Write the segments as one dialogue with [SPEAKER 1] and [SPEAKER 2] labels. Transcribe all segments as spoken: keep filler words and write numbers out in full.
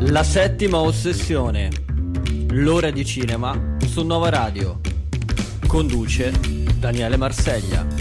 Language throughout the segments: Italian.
[SPEAKER 1] La settima ossessione, l'ora di cinema su Nova Radio. Conduce Daniele Marseglia.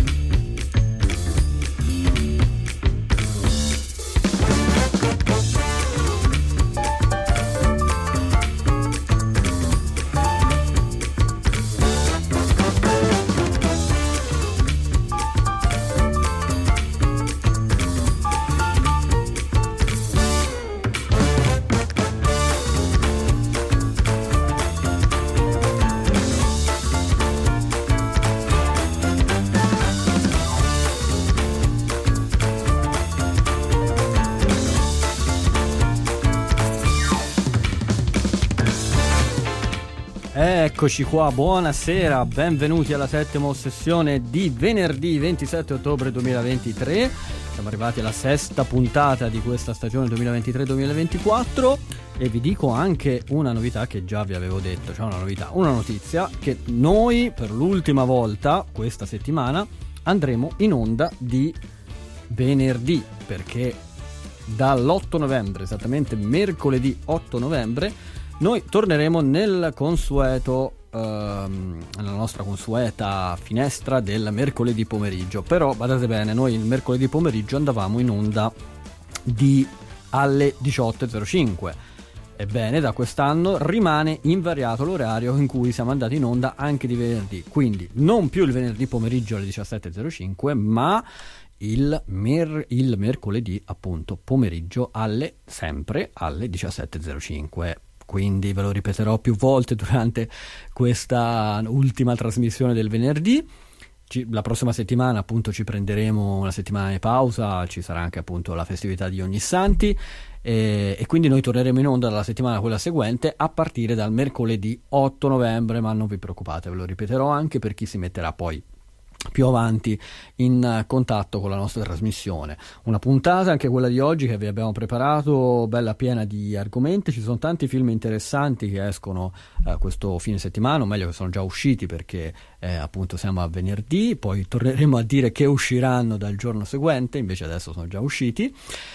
[SPEAKER 1] Eccoci qua, buonasera, benvenuti alla settima ossessione di venerdì ventisette ottobre duemilaventitré. Siamo arrivati alla sesta puntata di questa stagione duemilaventitré duemilaventiquattro e vi dico anche una novità che già vi avevo detto, cioè una novità, una notizia, che noi per l'ultima volta questa settimana andremo in onda di venerdì, perché dall'otto novembre, esattamente mercoledì otto novembre, noi torneremo nel consueto, ehm, nella nostra consueta finestra del mercoledì pomeriggio. Però badate bene, noi il mercoledì pomeriggio andavamo in onda di alle diciotto e zero cinque. Ebbene, da quest'anno rimane invariato l'orario in cui siamo andati in onda anche di venerdì. Quindi non più il venerdì pomeriggio alle diciassette e zero cinque, ma il, mer- il mercoledì appunto pomeriggio alle sempre alle diciassette e zero cinque. Quindi ve lo ripeterò più volte durante questa ultima trasmissione del venerdì. Ci, la prossima settimana appunto ci prenderemo una settimana di pausa, ci sarà anche appunto la festività di Ognissanti e, e quindi noi torneremo in onda dalla settimana quella seguente a partire dal mercoledì otto novembre, ma non vi preoccupate, ve lo ripeterò anche per chi si metterà poi più avanti in contatto con la nostra trasmissione. Una puntata, anche quella di oggi, che vi abbiamo preparato, bella piena di argomenti. Ci sono tanti film interessanti che escono eh, questo fine settimana, o meglio che sono già usciti, perché eh, appunto siamo a venerdì, poi torneremo a dire che usciranno dal giorno seguente, invece adesso sono già usciti.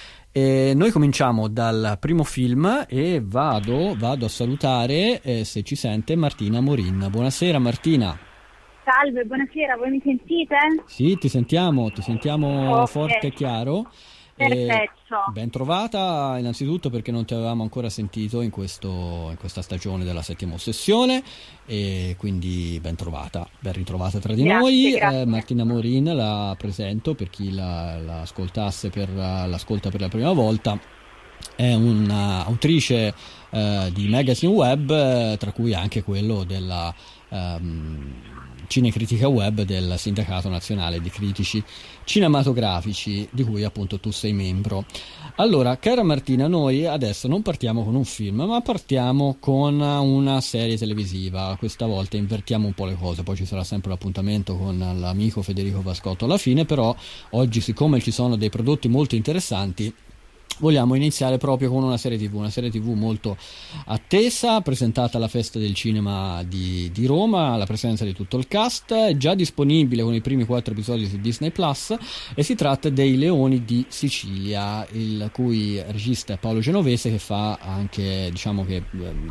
[SPEAKER 1] E noi cominciamo dal primo film e vado, vado a salutare, eh, se ci sente, Martina Morin. Buonasera Martina.
[SPEAKER 2] Salve, buonasera, voi mi sentite?
[SPEAKER 1] Sì, ti sentiamo, ti sentiamo
[SPEAKER 2] okay.
[SPEAKER 1] Forte e chiaro.
[SPEAKER 2] Perfetto.
[SPEAKER 1] E ben trovata innanzitutto, perché non ti avevamo ancora sentito in, questo, in questa stagione della settima ossessione, e quindi ben trovata, ben ritrovata tra di
[SPEAKER 2] grazie,
[SPEAKER 1] noi.
[SPEAKER 2] Grazie.
[SPEAKER 1] Eh, Martina Morin la presento per chi la, la ascoltasse per, l'ascolta per la prima volta. È un'autrice eh, di magazine web, eh, tra cui anche quello della um, Cinecritica Web del Sindacato Nazionale di Critici Cinematografici, di cui appunto tu sei membro. Allora, cara Martina, noi adesso non partiamo con un film, ma partiamo con una serie televisiva. Questa volta invertiamo un po' le cose, poi ci sarà sempre l'appuntamento con l'amico Federico Vascotto alla fine, però oggi, siccome ci sono dei prodotti molto interessanti, vogliamo iniziare proprio con una serie tv, una serie tv molto attesa, presentata alla Festa del Cinema di, di Roma, alla presenza di tutto il cast, è già disponibile con i primi quattro episodi su Disney Plus, e si tratta dei Leoni di Sicilia, il cui regista è Paolo Genovese, che fa anche, diciamo che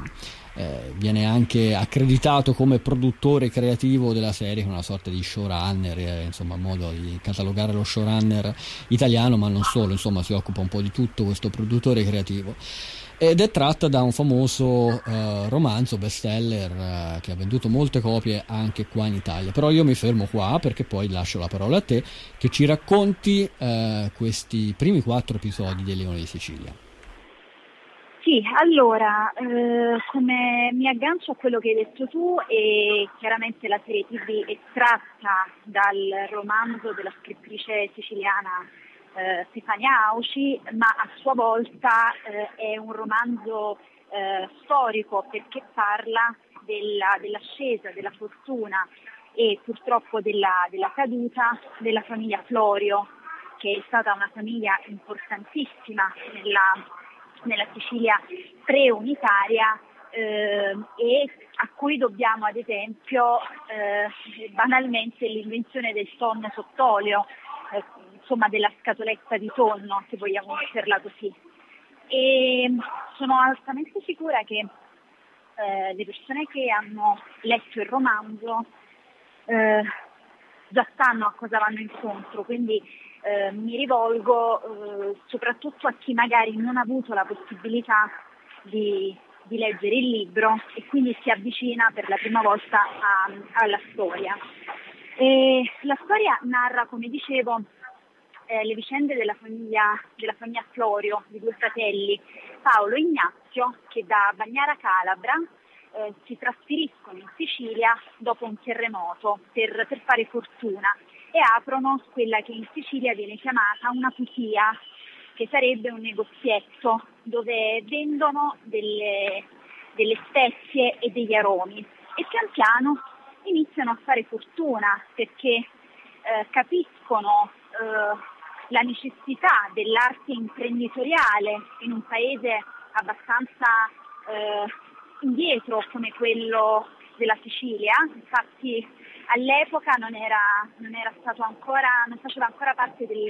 [SPEAKER 1] Eh, viene anche accreditato come produttore creativo della serie, con una sorta di showrunner, eh, insomma, modo di catalogare lo showrunner italiano, ma non solo, insomma, si occupa un po' di tutto questo produttore creativo. Ed è tratta da un famoso eh, romanzo bestseller eh, che ha venduto molte copie anche qua in Italia. Però io mi fermo qua, perché poi lascio la parola a te, che ci racconti eh, questi primi quattro episodi dei Leoni di Sicilia.
[SPEAKER 2] Sì, allora, eh, come mi aggancio a quello che hai detto tu, e chiaramente la serie tivù è tratta dal romanzo della scrittrice siciliana eh, Stefania Auci, ma a sua volta eh, è un romanzo eh, storico, perché parla della, dell'ascesa, della fortuna e purtroppo della, della caduta della famiglia Florio, che è stata una famiglia importantissima nella nella Sicilia pre-unitaria eh, e a cui dobbiamo ad esempio eh, banalmente l'invenzione del tonno sott'olio, eh, insomma della scatoletta di tonno, se vogliamo metterla così. e sono altamente sicura che eh, le persone che hanno letto il romanzo eh, già sanno a cosa vanno incontro, quindi eh, mi rivolgo eh, soprattutto a chi magari non ha avuto la possibilità di, di leggere il libro e quindi si avvicina per la prima volta a, alla storia. E la storia narra, come dicevo, eh, le vicende della famiglia, della famiglia Florio, di due fratelli, Paolo e Ignazio, che da Bagnara Calabra eh, si trasferiscono in Sicilia dopo un terremoto per, per fare fortuna e aprono quella che in Sicilia viene chiamata una cutia, che sarebbe un negozietto dove vendono delle, delle spezie e degli aromi e pian piano iniziano a fare fortuna perché eh, capiscono eh, la necessità dell'arte imprenditoriale in un paese abbastanza eh, indietro come quello della Sicilia. Infatti all'epoca non era, non era stato ancora, non faceva ancora parte del,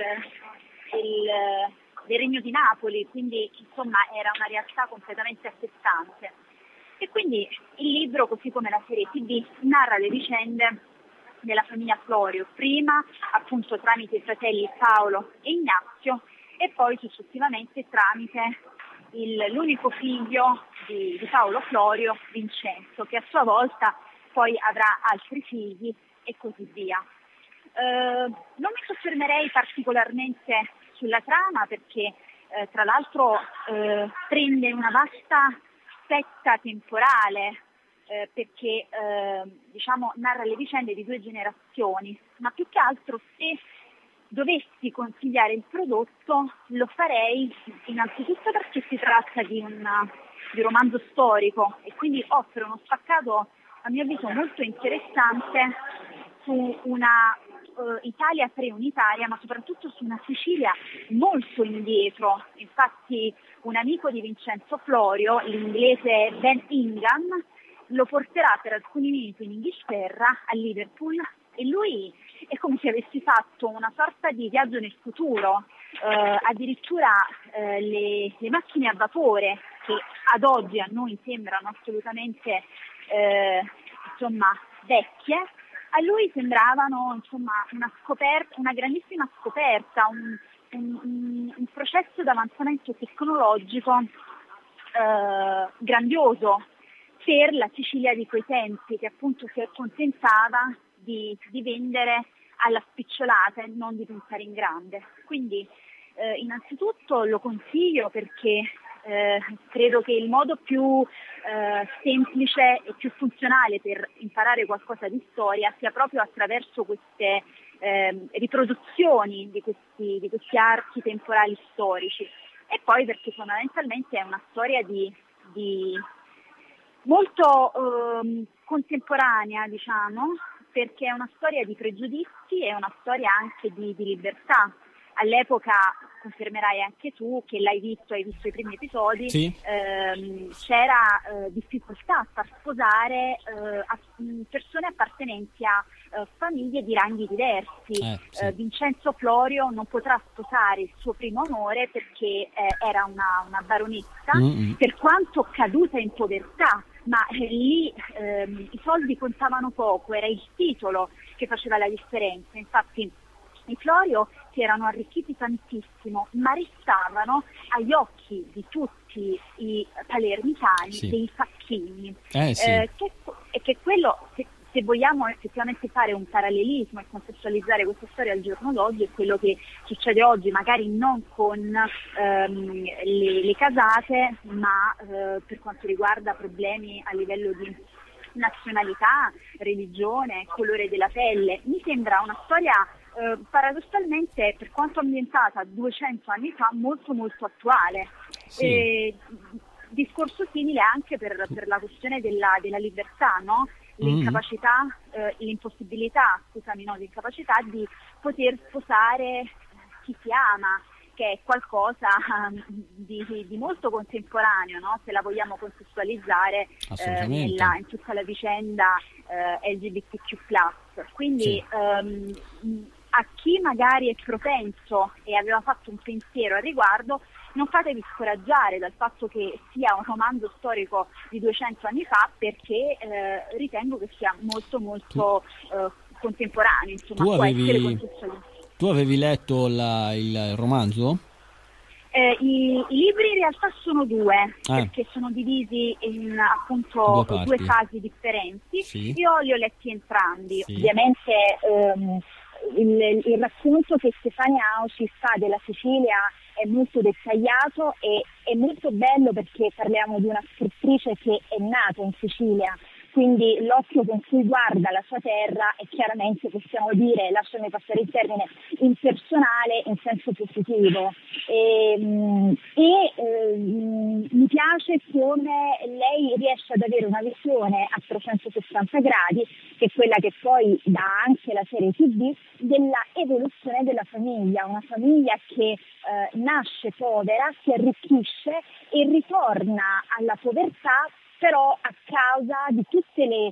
[SPEAKER 2] del, del Regno di Napoli, quindi insomma era una realtà completamente a sé stante. E quindi il libro, così come la serie tivù, narra le vicende della famiglia Florio, prima appunto tramite i fratelli Paolo e Ignazio e poi successivamente tramite il, l'unico figlio di, di Paolo Florio, Vincenzo, che a sua volta poi avrà altri figli e così via. Eh, non mi soffermerei particolarmente sulla trama perché eh, tra l'altro eh, prende una vasta fetta temporale eh, perché eh, diciamo narra le vicende di due generazioni, ma più che altro se dovessi consigliare il prodotto lo farei innanzitutto perché si tratta di un, di un romanzo storico e quindi offre uno spaccato a mio avviso molto interessante su una uh, Italia pre-unitaria, ma soprattutto su una Sicilia molto indietro. Infatti un amico di Vincenzo Florio, l'inglese Ben Ingham, lo porterà per alcuni minuti in Inghilterra, a Liverpool, e lui è come se avessi fatto una sorta di viaggio nel futuro, eh, addirittura eh, le, le macchine a vapore, che ad oggi a noi sembrano assolutamente eh, insomma vecchie, a lui sembravano insomma una scoperta, una grandissima scoperta, un, un, un processo di avanzamento tecnologico eh, grandioso per la Sicilia di quei tempi, che appunto si accontentava di, di vendere alla spicciolata e non di pensare in grande. Quindi eh, innanzitutto lo consiglio perché eh, credo che il modo più eh, semplice e più funzionale per imparare qualcosa di storia sia proprio attraverso queste eh, riproduzioni di questi, di questi archi temporali storici, e poi perché fondamentalmente è una storia di, di molto eh, contemporanea, diciamo, perché è una storia di pregiudizi e una storia anche di, di libertà. All'epoca, confermerai anche tu che l'hai visto, hai visto i primi episodi,
[SPEAKER 1] sì.
[SPEAKER 2] ehm, c'era eh, difficoltà a far sposare eh, a, persone appartenenti a eh, famiglie di ranghi diversi.
[SPEAKER 1] Eh, sì.
[SPEAKER 2] eh, Vincenzo Florio non potrà sposare il suo primo amore perché eh, era una, una baronessa, mm-hmm. per quanto caduta in povertà, ma eh, lì ehm, i soldi contavano poco, era il titolo che faceva la differenza. Infatti i Florio si erano arricchiti tantissimo, ma restavano agli occhi di tutti i palermitani sì. dei facchini.
[SPEAKER 1] Eh, sì.
[SPEAKER 2] eh, che, e che quello, se, se vogliamo effettivamente fare un parallelismo e contestualizzare questa storia al giorno d'oggi, è quello che succede oggi, magari non con ehm, le, le casate, ma eh, per quanto riguarda problemi a livello di nazionalità, religione, colore della pelle. Mi sembra una storia eh, paradossalmente, per quanto ambientata duecento anni fa, molto molto attuale.
[SPEAKER 1] Sì.
[SPEAKER 2] E, discorso simile anche per, per la questione della, della libertà, no? L'incapacità, eh, l'impossibilità, scusami, no, l'incapacità di poter sposare chi si ama, che è qualcosa um, di, di molto contemporaneo, no? Se la vogliamo contestualizzare eh, nella, in tutta la vicenda eh, L G B T Q plus. Quindi sì. um, a chi magari è propenso e aveva fatto un pensiero al riguardo, non fatevi scoraggiare dal fatto che sia un romanzo storico di duecento anni fa, perché eh, ritengo che sia molto molto eh, contemporaneo, insomma,
[SPEAKER 1] tu
[SPEAKER 2] può
[SPEAKER 1] avevi,
[SPEAKER 2] essere contestualizzato.
[SPEAKER 1] Tu avevi letto la, il romanzo?
[SPEAKER 2] Eh, i, I libri in realtà sono due,
[SPEAKER 1] ah.
[SPEAKER 2] perché sono divisi in appunto
[SPEAKER 1] due,
[SPEAKER 2] due fasi differenti.
[SPEAKER 1] Sì.
[SPEAKER 2] Io li ho letti entrambi.
[SPEAKER 1] Sì.
[SPEAKER 2] Ovviamente ehm, il, il racconto che Stefania Auci fa della Sicilia è molto dettagliato e è molto bello, perché parliamo di una scrittrice che è nata in Sicilia. Quindi l'occhio con cui guarda la sua terra è chiaramente, possiamo dire, lasciami passare il termine, impersonale in senso positivo. E, e eh, mi piace come lei riesce ad avere una visione a trecentosessanta gradi, che è quella che poi dà anche la serie tivù, della evoluzione della famiglia, una famiglia che eh, nasce povera, si arricchisce e ritorna alla povertà, però a causa di tutte le,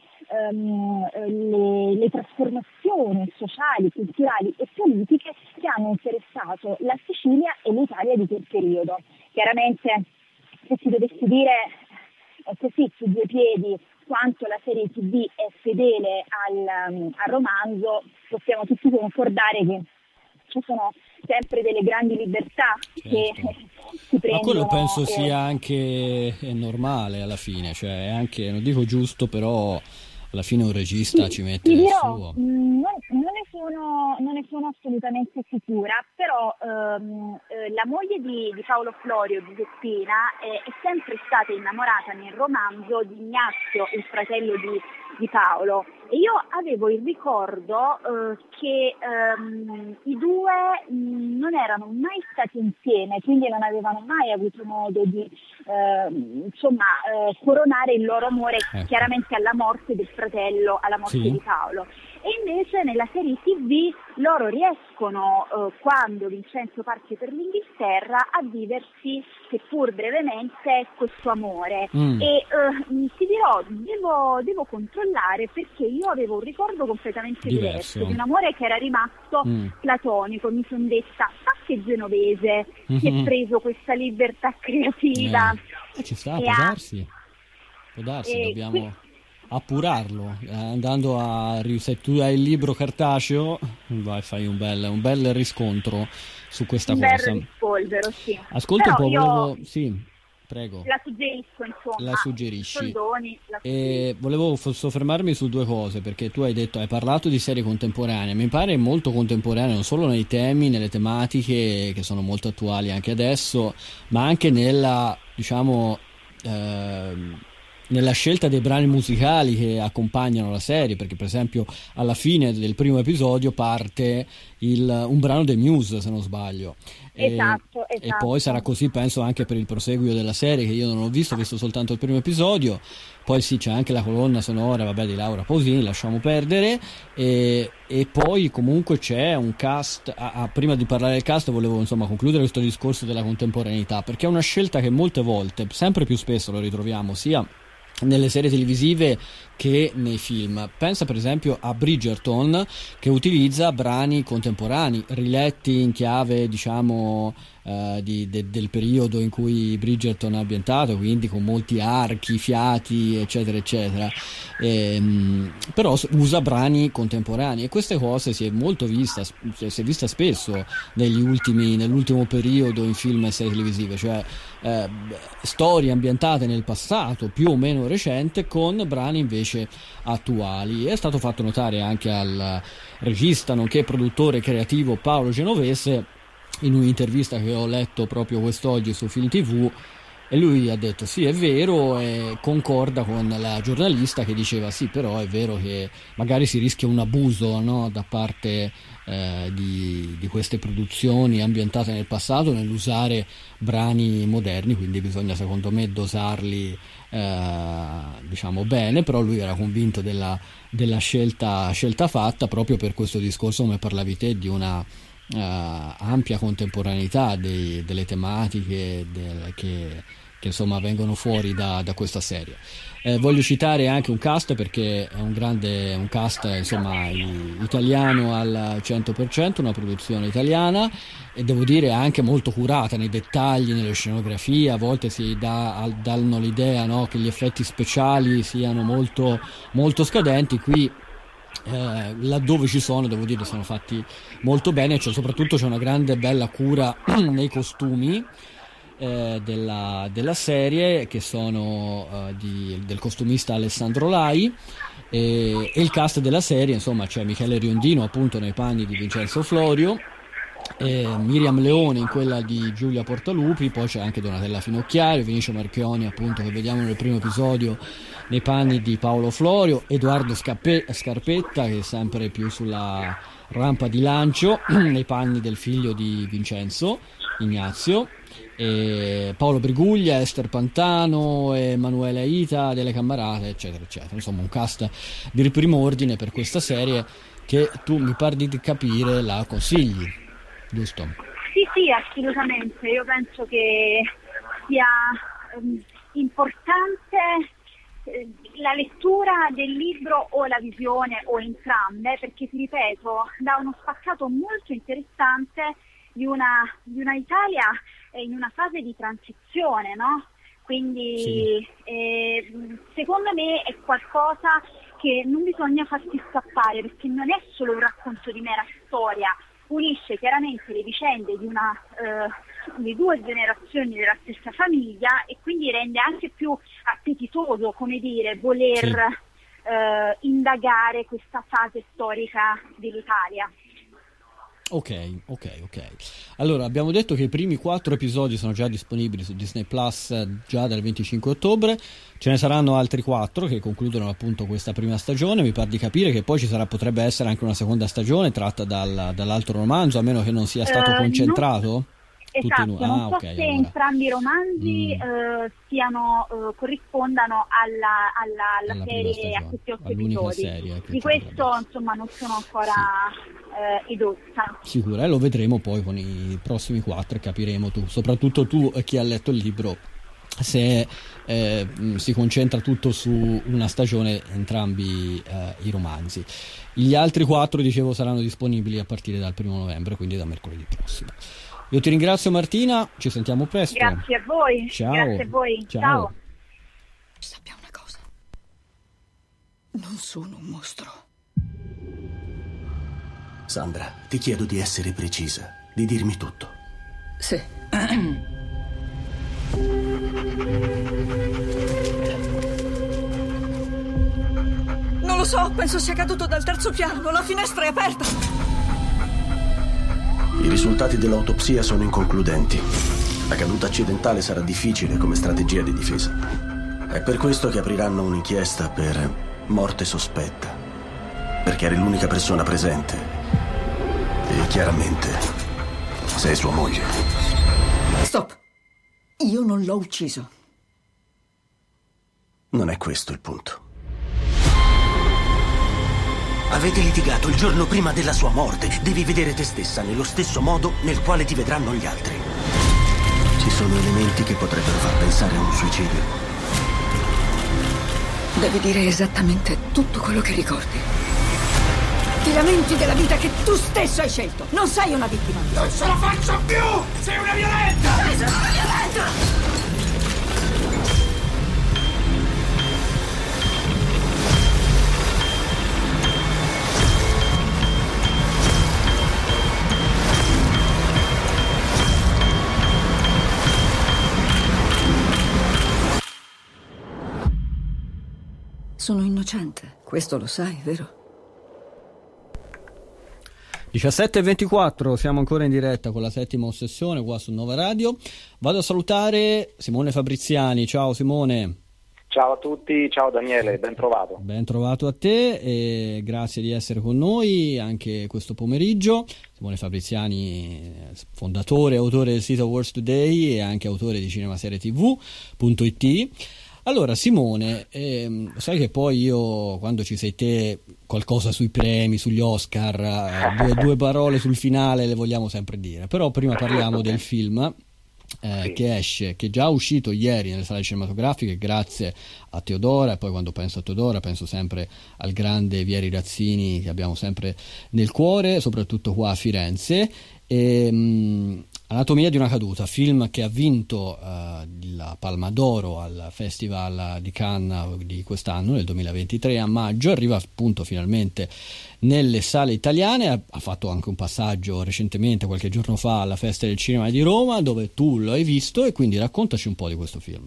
[SPEAKER 2] um, le, le trasformazioni sociali, culturali e politiche che hanno interessato la Sicilia e l'Italia di quel periodo. Chiaramente, se si dovesse dire eh, così su due piedi quanto la serie tivù è fedele al, um, al romanzo, possiamo tutti concordare che ci sono sempre delle grandi libertà, certo, che si prendono.
[SPEAKER 1] Ma quello penso
[SPEAKER 2] e...
[SPEAKER 1] sia anche è normale alla fine, cioè è anche, non dico giusto, però alla fine un regista
[SPEAKER 2] sì,
[SPEAKER 1] ci mette il
[SPEAKER 2] dirò,
[SPEAKER 1] suo.
[SPEAKER 2] Non, non, ne sono, non ne sono assolutamente sicura, però ehm, eh, la moglie di, di Paolo Florio, Giuseppina, è, è sempre stata innamorata nel romanzo di Ignazio, il fratello di, di Paolo. E io avevo il ricordo eh, che ehm, i due mh, non erano mai stati insieme, quindi non avevano mai avuto modo di eh, insomma eh, coronare il loro amore, ecco, chiaramente alla morte del fratello, alla morte
[SPEAKER 1] sì.
[SPEAKER 2] di Paolo. E invece nella serie tivù loro riescono, eh, quando Vincenzo parte per l'Inghilterra, a viversi, seppur brevemente, questo amore.
[SPEAKER 1] Mm.
[SPEAKER 2] E eh, ti dirò, devo, devo controllare, perché io avevo un ricordo completamente diverso, diverso di un amore che era rimasto mm. platonico. Mi sono detta, ma che genovese mm-hmm. si è preso questa libertà creativa.
[SPEAKER 1] Eh, eh ci sta, può darsi, può darsi, e dobbiamo... Qui... appurarlo, eh, andando a, se tu hai il libro cartaceo vai, fai un bel, un bel riscontro su questa
[SPEAKER 2] un
[SPEAKER 1] cosa.
[SPEAKER 2] Un bel rispolvero, sì.
[SPEAKER 1] Ascolta
[SPEAKER 2] Però
[SPEAKER 1] un po',
[SPEAKER 2] io
[SPEAKER 1] volevo... Sì, prego.
[SPEAKER 2] La suggerisco, insomma.
[SPEAKER 1] La suggerisci.
[SPEAKER 2] Soldoni, la
[SPEAKER 1] e volevo soffermarmi su due cose, perché tu hai detto, hai parlato di serie contemporanee, mi pare molto contemporanea non solo nei temi, nelle tematiche che sono molto attuali anche adesso, ma anche nella, diciamo... Eh, nella scelta dei brani musicali che accompagnano la serie, perché per esempio alla fine del primo episodio parte il, un brano dei Muse, se non sbaglio.
[SPEAKER 2] Esatto,
[SPEAKER 1] e,
[SPEAKER 2] esatto.
[SPEAKER 1] E poi sarà così, penso, anche per il proseguio della serie, che io non ho visto, ho visto soltanto il primo episodio. Poi sì, c'è anche la colonna sonora, vabbè, di Laura Pausini, lasciamo perdere. E, e poi comunque c'è un cast. Ah, ah, prima di parlare del cast volevo insomma concludere questo discorso della contemporaneità, perché è una scelta che molte volte, sempre più spesso lo ritroviamo, sia nelle serie televisive che nei film. Pensa per esempio a Bridgerton, che utilizza brani contemporanei riletti in chiave, diciamo, eh, di, de, del periodo in cui Bridgerton è ambientato, quindi con molti archi, fiati, eccetera eccetera, e, mh, però usa brani contemporanei, e queste cose si è molto vista, si è vista spesso negli ultimi, nell'ultimo periodo in film e serie televisive, cioè eh, storie ambientate nel passato più o meno recente con brani invece attuali. È stato fatto notare anche al regista nonché produttore creativo Paolo Genovese in un'intervista che ho letto proprio quest'oggi su Film tivù, e lui ha detto sì, è vero, e concorda con la giornalista che diceva sì, però è vero che magari si rischia un abuso, no, da parte eh, di, di queste produzioni ambientate nel passato nell'usare brani moderni, quindi bisogna secondo me dosarli eh, diciamo bene. Però lui era convinto della, della scelta, scelta fatta, proprio per questo discorso, come parlavi te, di una Uh, ampia contemporaneità dei, delle tematiche del, che, che insomma vengono fuori da, da questa serie. Eh, voglio citare anche un cast, perché è un grande un cast insomma italiano al cento per cento, una produzione italiana, e devo dire anche molto curata nei dettagli, nelle scenografie. A volte si dà, danno l'idea, no, che gli effetti speciali siano molto, molto scadenti. Qui eh, laddove ci sono, devo dire, sono fatti molto bene, cioè, soprattutto c'è una grande bella cura nei costumi Eh, della, della serie, che sono uh, di, del costumista Alessandro Lai, e, e il cast della serie, insomma, c'è Michele Riondino appunto nei panni di Vincenzo Florio, e Miriam Leone in quella di Giulia Portalupi, poi c'è anche Donatella Finocchiario, Vinicio Marchioni appunto, che vediamo nel primo episodio nei panni di Paolo Florio, Edoardo Scappe- Scarpetta, che è sempre più sulla rampa di lancio nei panni del figlio di Vincenzo, Ignazio, e Paolo Briguglia, Esther Pantano, Emanuele Aita, Delle Cammarate, eccetera eccetera. Insomma, un cast di primo ordine per questa serie, che tu mi pare di capire la consigli, giusto?
[SPEAKER 2] Sì, sì, assolutamente. Io penso che sia um, importante eh, la lettura del libro o la visione o entrambe, perché ti ripeto, dà uno spaccato molto interessante di una, di una Italia in una fase di transizione, no? Quindi sì. eh, secondo me è qualcosa che non bisogna farsi scappare, perché non è solo un racconto di mera storia, unisce chiaramente le vicende di una eh, di due generazioni della stessa famiglia, e quindi rende anche più appetitoso, come dire, voler sì. eh, indagare questa fase storica dell'Italia.
[SPEAKER 1] Ok, ok, ok. Allora, abbiamo detto che i primi quattro episodi sono già disponibili su Disney Plus già dal venticinque ottobre. Ce ne saranno altri quattro che concludono appunto questa prima stagione. Mi pare di capire che poi ci sarà, potrebbe essere anche una seconda stagione tratta dal, dall'altro romanzo, a meno che non sia stato uh, concentrato.
[SPEAKER 2] No. Esatto,
[SPEAKER 1] in... ah,
[SPEAKER 2] non so
[SPEAKER 1] okay,
[SPEAKER 2] se
[SPEAKER 1] allora.
[SPEAKER 2] entrambi i romanzi mm. eh, siano eh, corrispondano alla, alla, alla, alla serie a questi otto episodi. Serie, di questo insomma non sono ancora sì. eh, edotta.
[SPEAKER 1] Sicura, e lo vedremo poi con i prossimi quattro, e capiremo tu, soprattutto tu chi ha letto il libro, se eh, si concentra tutto su una stagione entrambi eh, i romanzi. Gli altri quattro, dicevo, saranno disponibili a partire dal primo novembre, quindi da mercoledì prossimo. Io ti ringrazio, Martina, ci sentiamo presto.
[SPEAKER 2] Grazie a voi.
[SPEAKER 1] Ciao.
[SPEAKER 2] Grazie a voi.
[SPEAKER 1] Ciao.
[SPEAKER 2] Ciao.
[SPEAKER 3] Sappia una cosa. Non sono un mostro.
[SPEAKER 4] Sandra, ti chiedo di essere precisa, di dirmi tutto.
[SPEAKER 3] Sì. Non lo so, penso sia caduto dal terzo piano, la finestra è aperta.
[SPEAKER 4] I risultati dell'autopsia sono inconcludenti. La caduta accidentale sarà difficile come strategia di difesa. È per questo che apriranno un'inchiesta per morte sospetta. Perché eri l'unica persona presente. E chiaramente sei sua moglie.
[SPEAKER 3] Stop. Io non l'ho ucciso.
[SPEAKER 4] Non è questo il punto. Avete litigato il giorno prima della sua morte. Devi vedere te stessa nello stesso modo nel quale ti vedranno gli altri. Ci sono elementi che potrebbero far pensare a un suicidio.
[SPEAKER 3] Devi dire esattamente tutto quello che ricordi. Ti lamenti della vita che tu stesso hai scelto. Non sei una vittima.
[SPEAKER 5] Non ce la faccio più! Sei una violenta!
[SPEAKER 3] Sei una violenta! Sono innocente, questo lo sai, vero?
[SPEAKER 1] diciassette e ventiquattro, siamo ancora in diretta con la settima ossessione qua su Nova Radio. Vado a salutare Simone Fabriziani. Ciao Simone.
[SPEAKER 6] Ciao a tutti, ciao Daniele, ben trovato.
[SPEAKER 1] Ben trovato a te e grazie di essere con noi anche questo pomeriggio. Simone Fabriziani, fondatore e autore del sito Wars Today e anche autore di cinemaserie tv punto it. Allora Simone, ehm, sai che poi io quando ci sei te qualcosa sui premi, sugli Oscar, eh, due, due parole sul finale le vogliamo sempre dire, però prima parliamo del film eh,
[SPEAKER 6] sì.
[SPEAKER 1] che esce, che è già uscito ieri nelle sale cinematografiche grazie a Teodora, e poi quando penso a Teodora penso sempre al grande Vieri Razzini che abbiamo sempre nel cuore, soprattutto qua a Firenze. E, mh, Anatomia di una caduta, film che ha vinto uh, la Palma d'Oro al Festival di Cannes di quest'anno, nel duemilaventitré, a maggio, arriva appunto finalmente nelle sale italiane. Ha, ha fatto anche un passaggio recentemente, qualche giorno fa, alla Festa del Cinema di Roma, dove tu lo hai visto, e quindi raccontaci un po' di questo film.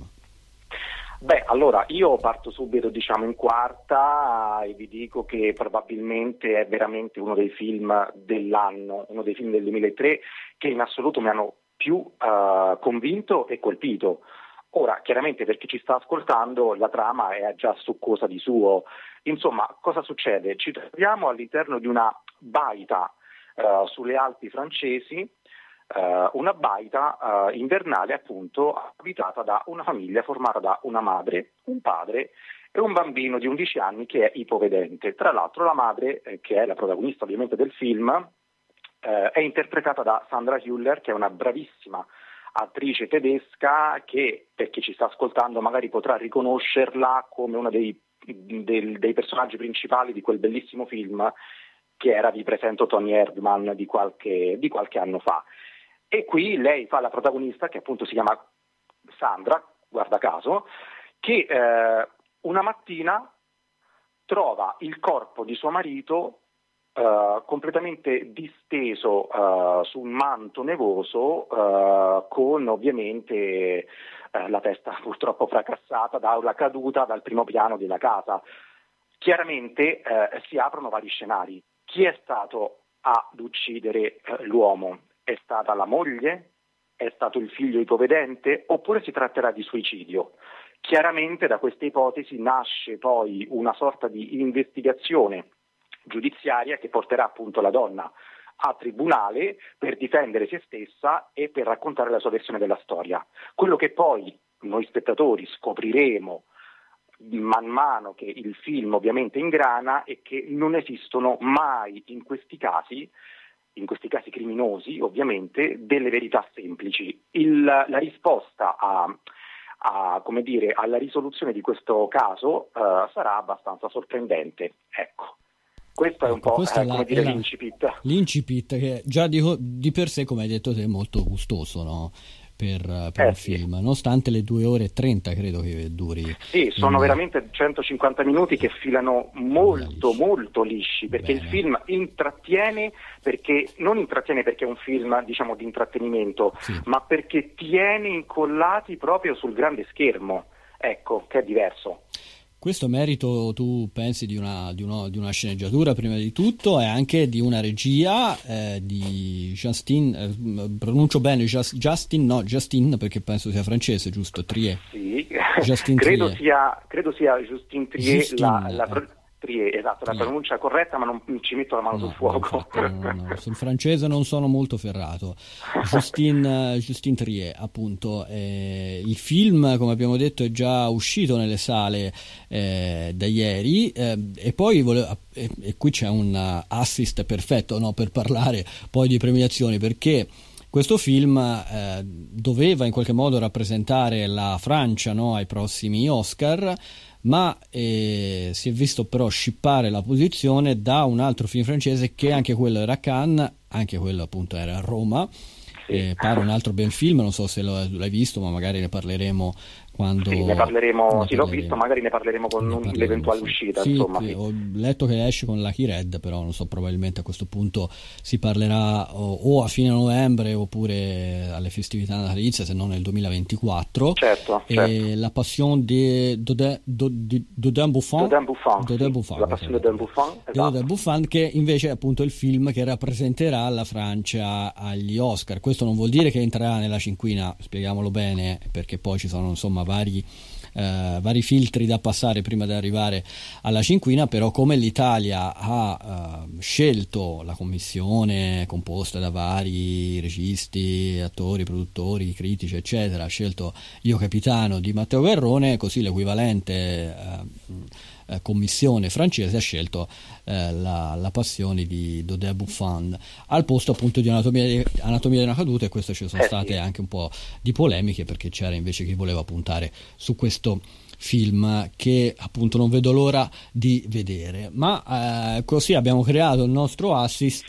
[SPEAKER 6] Beh, allora io parto subito diciamo in quarta e vi dico che probabilmente è veramente uno dei film dell'anno, uno dei film del duemilatré che in assoluto mi hanno più uh, convinto e colpito. Ora, chiaramente per chi ci sta ascoltando la trama è già succosa di suo. Insomma, cosa succede? Ci troviamo all'interno di una baita uh, sulle Alpi francesi, Uh, una baita uh, invernale appunto abitata da una famiglia formata da una madre, un padre e un bambino di undici anni che è ipovedente. Tra l'altro la madre, eh, che è la protagonista ovviamente del film, eh, è interpretata da Sandra Hüller, che è una bravissima attrice tedesca che, per chi ci sta ascoltando, magari potrà riconoscerla come uno dei, del, dei personaggi principali di quel bellissimo film che era, vi presento, Tony Erdmann di qualche, di qualche anno fa. E qui lei fa la protagonista, che appunto si chiama Sandra, guarda caso, che eh, una mattina trova il corpo di suo marito eh, completamente disteso eh, su un manto nevoso, eh, con ovviamente eh, la testa purtroppo fracassata dalla caduta dal primo piano della casa. Chiaramente eh, si aprono vari scenari. Chi è stato ad uccidere eh, l'uomo? È stata la moglie? È stato il figlio ipovedente? Oppure si tratterà di suicidio? Chiaramente da questa ipotesi nasce poi una sorta di investigazione giudiziaria che porterà appunto la donna a tribunale per difendere se stessa e per raccontare la sua versione della storia. Quello che poi noi spettatori scopriremo man mano che il film ovviamente ingrana è che non esistono mai in questi casi in questi casi criminosi, ovviamente, delle verità semplici. Il, la risposta a, a, come dire, alla risoluzione di questo caso uh, sarà abbastanza sorprendente. Ecco, questo è un po' eh, come dire l'incipit.
[SPEAKER 1] L'incipit che già di, di per sé, come hai detto te, è molto gustoso, no? Per, per
[SPEAKER 6] eh,
[SPEAKER 1] il
[SPEAKER 6] sì.
[SPEAKER 1] film, nonostante le due ore e trenta credo che duri.
[SPEAKER 6] Sì, sono in... veramente centocinquanta minuti che filano molto
[SPEAKER 1] lisci. molto
[SPEAKER 6] lisci, perché
[SPEAKER 1] Bene.
[SPEAKER 6] il film intrattiene, perché non intrattiene perché è un film diciamo di intrattenimento,
[SPEAKER 1] sì.
[SPEAKER 6] ma perché tiene incollati proprio sul grande schermo, ecco, che è diverso.
[SPEAKER 1] Questo merito, tu pensi, di una, di, uno, di una sceneggiatura prima di tutto, e anche di una regia eh, di Justin, eh, pronuncio bene Just, Justin, no Justin perché penso sia francese, giusto? Trier.
[SPEAKER 6] Sì,
[SPEAKER 1] Justin
[SPEAKER 6] credo,
[SPEAKER 1] Trier.
[SPEAKER 6] Sia, credo sia Justin Trier,
[SPEAKER 1] Justin,
[SPEAKER 6] la, la,
[SPEAKER 1] eh.
[SPEAKER 6] Trier, esatto,
[SPEAKER 1] Trier.
[SPEAKER 6] La pronuncia corretta, ma non ci metto la mano
[SPEAKER 1] no,
[SPEAKER 6] sul fuoco.
[SPEAKER 1] Infatti, no, no, no. Sul francese non sono molto ferrato. Justin, uh, Justin Trier, appunto. Eh, il film, come abbiamo detto, è già uscito nelle sale eh, da ieri, eh, e poi volevo, e, e qui c'è un uh, assist perfetto, no, per parlare poi di premiazioni, perché questo film eh, doveva in qualche modo rappresentare la Francia, no, ai prossimi Oscar, ma eh, si è visto però scippare la posizione da un altro film francese, che anche quello era a Cannes, anche quello appunto era a Roma. Sì. Eh, pare un altro bel film, non so se lo, l'hai visto, ma magari ne parleremo quando...
[SPEAKER 6] Sì, ne parleremo,
[SPEAKER 1] ne
[SPEAKER 6] sì,
[SPEAKER 1] parleremo.
[SPEAKER 6] l'ho visto, magari ne parleremo con ne parleremo, l'eventuale sì. uscita.
[SPEAKER 1] Sì,
[SPEAKER 6] insomma,
[SPEAKER 1] sì,
[SPEAKER 6] sì.
[SPEAKER 1] Ho letto che esce con Lucky Red, però non so, probabilmente a questo punto si parlerà o, o a fine novembre oppure alle festività natalizie, se non nel duemilaventiquattro.
[SPEAKER 6] Certo,
[SPEAKER 1] e
[SPEAKER 6] certo.
[SPEAKER 1] La Passion de Dodin Buffon,
[SPEAKER 6] Dodin Buffon,
[SPEAKER 1] Dodin
[SPEAKER 6] sì.
[SPEAKER 1] Buffon,
[SPEAKER 6] La Passion de Dodin Buffon, esatto.
[SPEAKER 1] Dodin Buffon, che invece è appunto il film che rappresenterà la Francia agli Oscar. Questo non vuol dire che entrerà nella cinquina, spieghiamolo bene, perché poi ci sono insomma vari Uh, vari filtri da passare prima di arrivare alla cinquina, però come l'Italia ha uh, scelto la commissione composta da vari registi, attori, produttori, critici eccetera, ha scelto Io Capitano di Matteo Garrone, così l'equivalente uh, eh, commissione francese ha scelto eh, la, la passione di Dodé Buffon al posto appunto di Anatomia di, Anatomia di una caduta, e questo ci sono
[SPEAKER 6] eh
[SPEAKER 1] state
[SPEAKER 6] sì.
[SPEAKER 1] anche un po' di polemiche, perché c'era invece chi voleva puntare su questo film che appunto non vedo l'ora di vedere. Ma eh, così abbiamo creato il nostro assist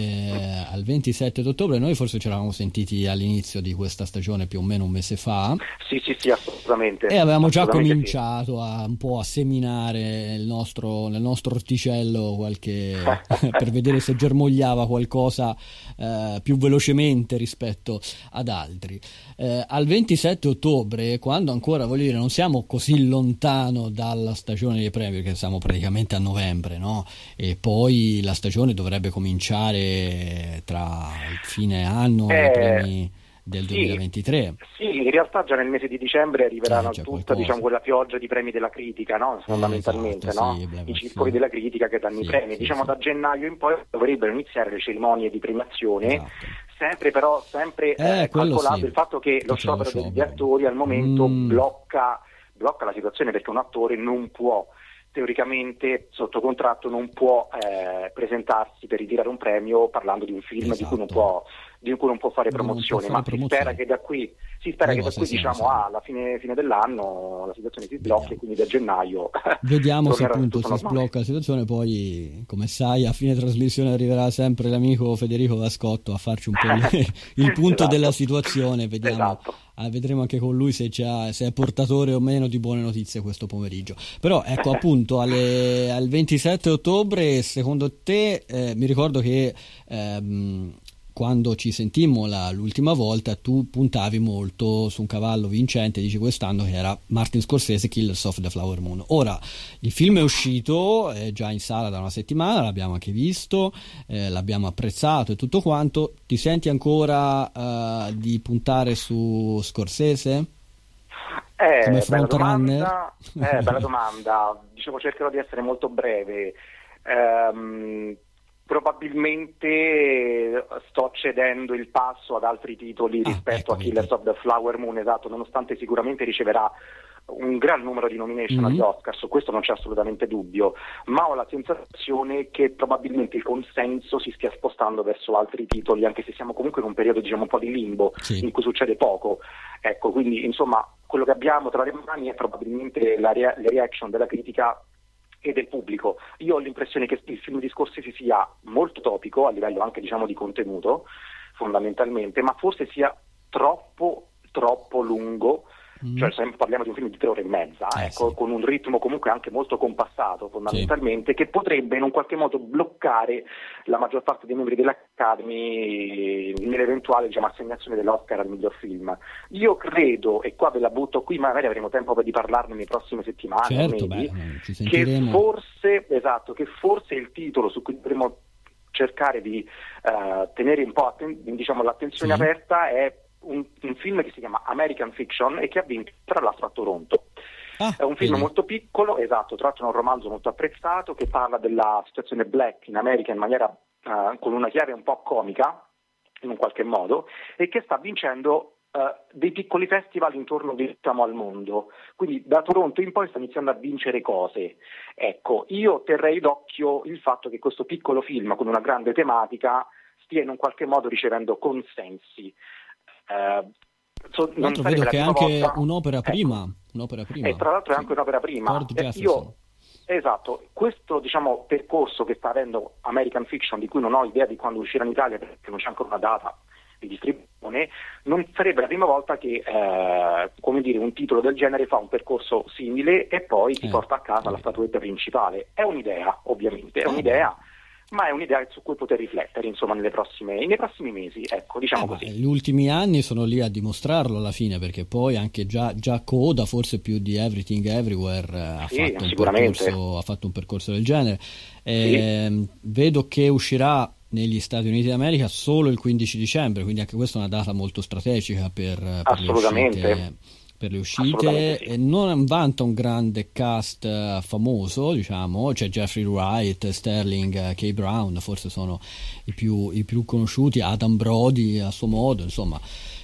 [SPEAKER 1] eh, al ventisette ottobre. Noi forse ci eravamo sentiti all'inizio di questa stagione più o meno un mese fa.
[SPEAKER 6] Sì, sì, sì, assolutamente.
[SPEAKER 1] E avevamo già
[SPEAKER 6] assolutamente
[SPEAKER 1] cominciato sì. a un po' a seminare il nostro, nel nostro orticello qualche per vedere se germogliava qualcosa eh, più velocemente rispetto ad altri. Eh, al ventisette ottobre, quando ancora, voglio dire, non siamo così lontano dalla stagione dei premi, perché siamo praticamente a novembre, no? E poi la stagione dovrebbe cominciare tra il fine anno e
[SPEAKER 6] eh,
[SPEAKER 1] i premi del
[SPEAKER 6] sì,
[SPEAKER 1] duemilaventitré.
[SPEAKER 6] Sì, in realtà già nel mese di dicembre arriveranno
[SPEAKER 1] eh,
[SPEAKER 6] tutta, diciamo, quella pioggia di premi della critica, no? Fondamentalmente,
[SPEAKER 1] eh, esatto,
[SPEAKER 6] no?
[SPEAKER 1] Sì, beh,
[SPEAKER 6] I circoli
[SPEAKER 1] sì.
[SPEAKER 6] della critica che danno
[SPEAKER 1] sì,
[SPEAKER 6] i premi.
[SPEAKER 1] Sì,
[SPEAKER 6] diciamo
[SPEAKER 1] sì.
[SPEAKER 6] da gennaio in poi dovrebbero iniziare le cerimonie di premiazione.
[SPEAKER 1] Esatto.
[SPEAKER 6] Sempre però sempre
[SPEAKER 1] Eh,
[SPEAKER 6] eh,
[SPEAKER 1] quello
[SPEAKER 6] calcolato
[SPEAKER 1] sì.
[SPEAKER 6] il fatto che lo
[SPEAKER 1] Che c'è lo
[SPEAKER 6] sciopero degli
[SPEAKER 1] sciopero.
[SPEAKER 6] attori al momento
[SPEAKER 1] Mm.
[SPEAKER 6] blocca, blocca la situazione, perché un attore non può, teoricamente sotto contratto, non può eh, presentarsi per ritirare un premio parlando di un film
[SPEAKER 1] Esatto.
[SPEAKER 6] di cui non può di cui non può fare
[SPEAKER 1] Di cui non può
[SPEAKER 6] promozione,
[SPEAKER 1] fare
[SPEAKER 6] ma
[SPEAKER 1] promozione.
[SPEAKER 6] si spera che da qui si spera
[SPEAKER 1] Le
[SPEAKER 6] che da
[SPEAKER 1] cose
[SPEAKER 6] qui
[SPEAKER 1] siano
[SPEAKER 6] diciamo
[SPEAKER 1] serie.
[SPEAKER 6] alla fine, fine dell'anno la situazione si sblocchi,
[SPEAKER 1] Vediamo.
[SPEAKER 6] e quindi da gennaio
[SPEAKER 1] Vediamo se
[SPEAKER 6] tornerà
[SPEAKER 1] appunto
[SPEAKER 6] tutto
[SPEAKER 1] si
[SPEAKER 6] normale.
[SPEAKER 1] sblocca la situazione. Poi, come sai, a fine trasmissione arriverà sempre l'amico Federico Vascotto a farci un po' il, il punto
[SPEAKER 6] Esatto.
[SPEAKER 1] della situazione. Vediamo,
[SPEAKER 6] Esatto.
[SPEAKER 1] ah, vedremo anche con lui se, c'ha, se è portatore o meno di buone notizie questo pomeriggio. Però ecco, appunto alle, al ventisette ottobre, secondo te, eh, mi ricordo che ehm, quando ci sentimmo la, l'ultima volta tu puntavi molto su un cavallo vincente, dici quest'anno, che era Martin Scorsese, Killers of the Flower Moon. Ora il film è uscito, è già in sala da una settimana, l'abbiamo anche visto, eh, l'abbiamo apprezzato e tutto quanto. Ti senti ancora uh, di puntare su Scorsese?
[SPEAKER 6] Eh,
[SPEAKER 1] Come
[SPEAKER 6] bella
[SPEAKER 1] frontrunner?
[SPEAKER 6] domanda, eh, bella domanda. Dicevo, cercherò di essere molto breve. Ehm, probabilmente sto cedendo il passo ad altri titoli
[SPEAKER 1] Ah,
[SPEAKER 6] rispetto
[SPEAKER 1] ecco,
[SPEAKER 6] a Killers
[SPEAKER 1] vedi.
[SPEAKER 6] of the Flower Moon, esatto, nonostante sicuramente riceverà un gran numero di nomination
[SPEAKER 1] Mm-hmm.
[SPEAKER 6] agli Oscar, su questo non c'è assolutamente dubbio, ma ho la sensazione che probabilmente il consenso si stia spostando verso altri titoli, anche se siamo comunque in un periodo, diciamo, un po' di limbo,
[SPEAKER 1] Sì.
[SPEAKER 6] in cui succede poco. Ecco, quindi insomma quello che abbiamo tra le mani è probabilmente la rea- le reaction della critica e del pubblico. Io ho l'impressione che il film di Scorsese sia molto topico a livello anche, diciamo, di contenuto, fondamentalmente, ma forse sia troppo troppo lungo.
[SPEAKER 1] Mm.
[SPEAKER 6] Cioè sempre parliamo di un film di tre ore e mezza,
[SPEAKER 1] Eh,
[SPEAKER 6] ecco,
[SPEAKER 1] sì.
[SPEAKER 6] con un ritmo comunque anche molto compassato fondamentalmente, sì. Che potrebbe in un qualche modo bloccare la maggior parte dei membri dell'Academy nell'eventuale, diciamo, assegnazione dell'Oscar al miglior film. Io credo, e qua ve la butto qui, magari avremo tempo di parlarne nelle prossime settimane,
[SPEAKER 1] Certo,
[SPEAKER 6] mesi,
[SPEAKER 1] beh, ci
[SPEAKER 6] che
[SPEAKER 1] sentiremo.
[SPEAKER 6] forse, esatto, che forse il titolo su cui dovremo cercare di uh, tenere un po' atten- diciamo, l'attenzione
[SPEAKER 1] Sì.
[SPEAKER 6] aperta è Un, un film che si chiama American Fiction e che ha vinto tra l'altro a Toronto.
[SPEAKER 1] Ah,
[SPEAKER 6] È un film
[SPEAKER 1] vedi.
[SPEAKER 6] molto piccolo, esatto, tra l'altro è un romanzo molto apprezzato che parla della situazione black in America in maniera uh, con una chiave un po' comica in un qualche modo, e che sta vincendo uh, dei piccoli festival intorno, diciamo, al mondo. Quindi da Toronto in poi sta iniziando a vincere cose. Ecco, io terrei d'occhio il fatto che questo piccolo film con una grande tematica stia in un qualche modo ricevendo consensi. Uh, so,
[SPEAKER 1] Tra l'altro vedo che è anche volta. un'opera prima, ecco. un'opera prima.
[SPEAKER 6] E tra l'altro è anche un'opera prima. Eh, io, esatto, questo, diciamo, percorso che sta avendo American Fiction, di cui non ho idea di quando uscirà in Italia perché non c'è ancora una data di distribuzione, non sarebbe la prima volta che eh, come dire, un titolo del genere fa un percorso simile e poi ti eh, porta a casa eh. la statuetta principale. È un'idea, ovviamente, è un'idea. Ma è un'idea su cui poter riflettere, insomma, nelle prossime, nei prossimi mesi, ecco, diciamo
[SPEAKER 1] eh,
[SPEAKER 6] così.
[SPEAKER 1] Gli ultimi anni sono lì a dimostrarlo alla fine, perché poi anche già, già Coda, forse più di Everything Everywhere, ha,
[SPEAKER 6] sì,
[SPEAKER 1] fatto un percorso, ha fatto un percorso del genere. Eh, sì. Vedo che uscirà negli Stati Uniti d'America solo il quindici dicembre, quindi anche questa è una data molto strategica per, per
[SPEAKER 6] Assolutamente.
[SPEAKER 1] le uscite. Per le uscite,
[SPEAKER 6] sì.
[SPEAKER 1] E non vanta un grande cast uh, famoso, diciamo, c'è Jeffrey Wright, Sterling uh, K. Brown, forse sono i più, i più conosciuti, Adam Brody a suo modo, insomma,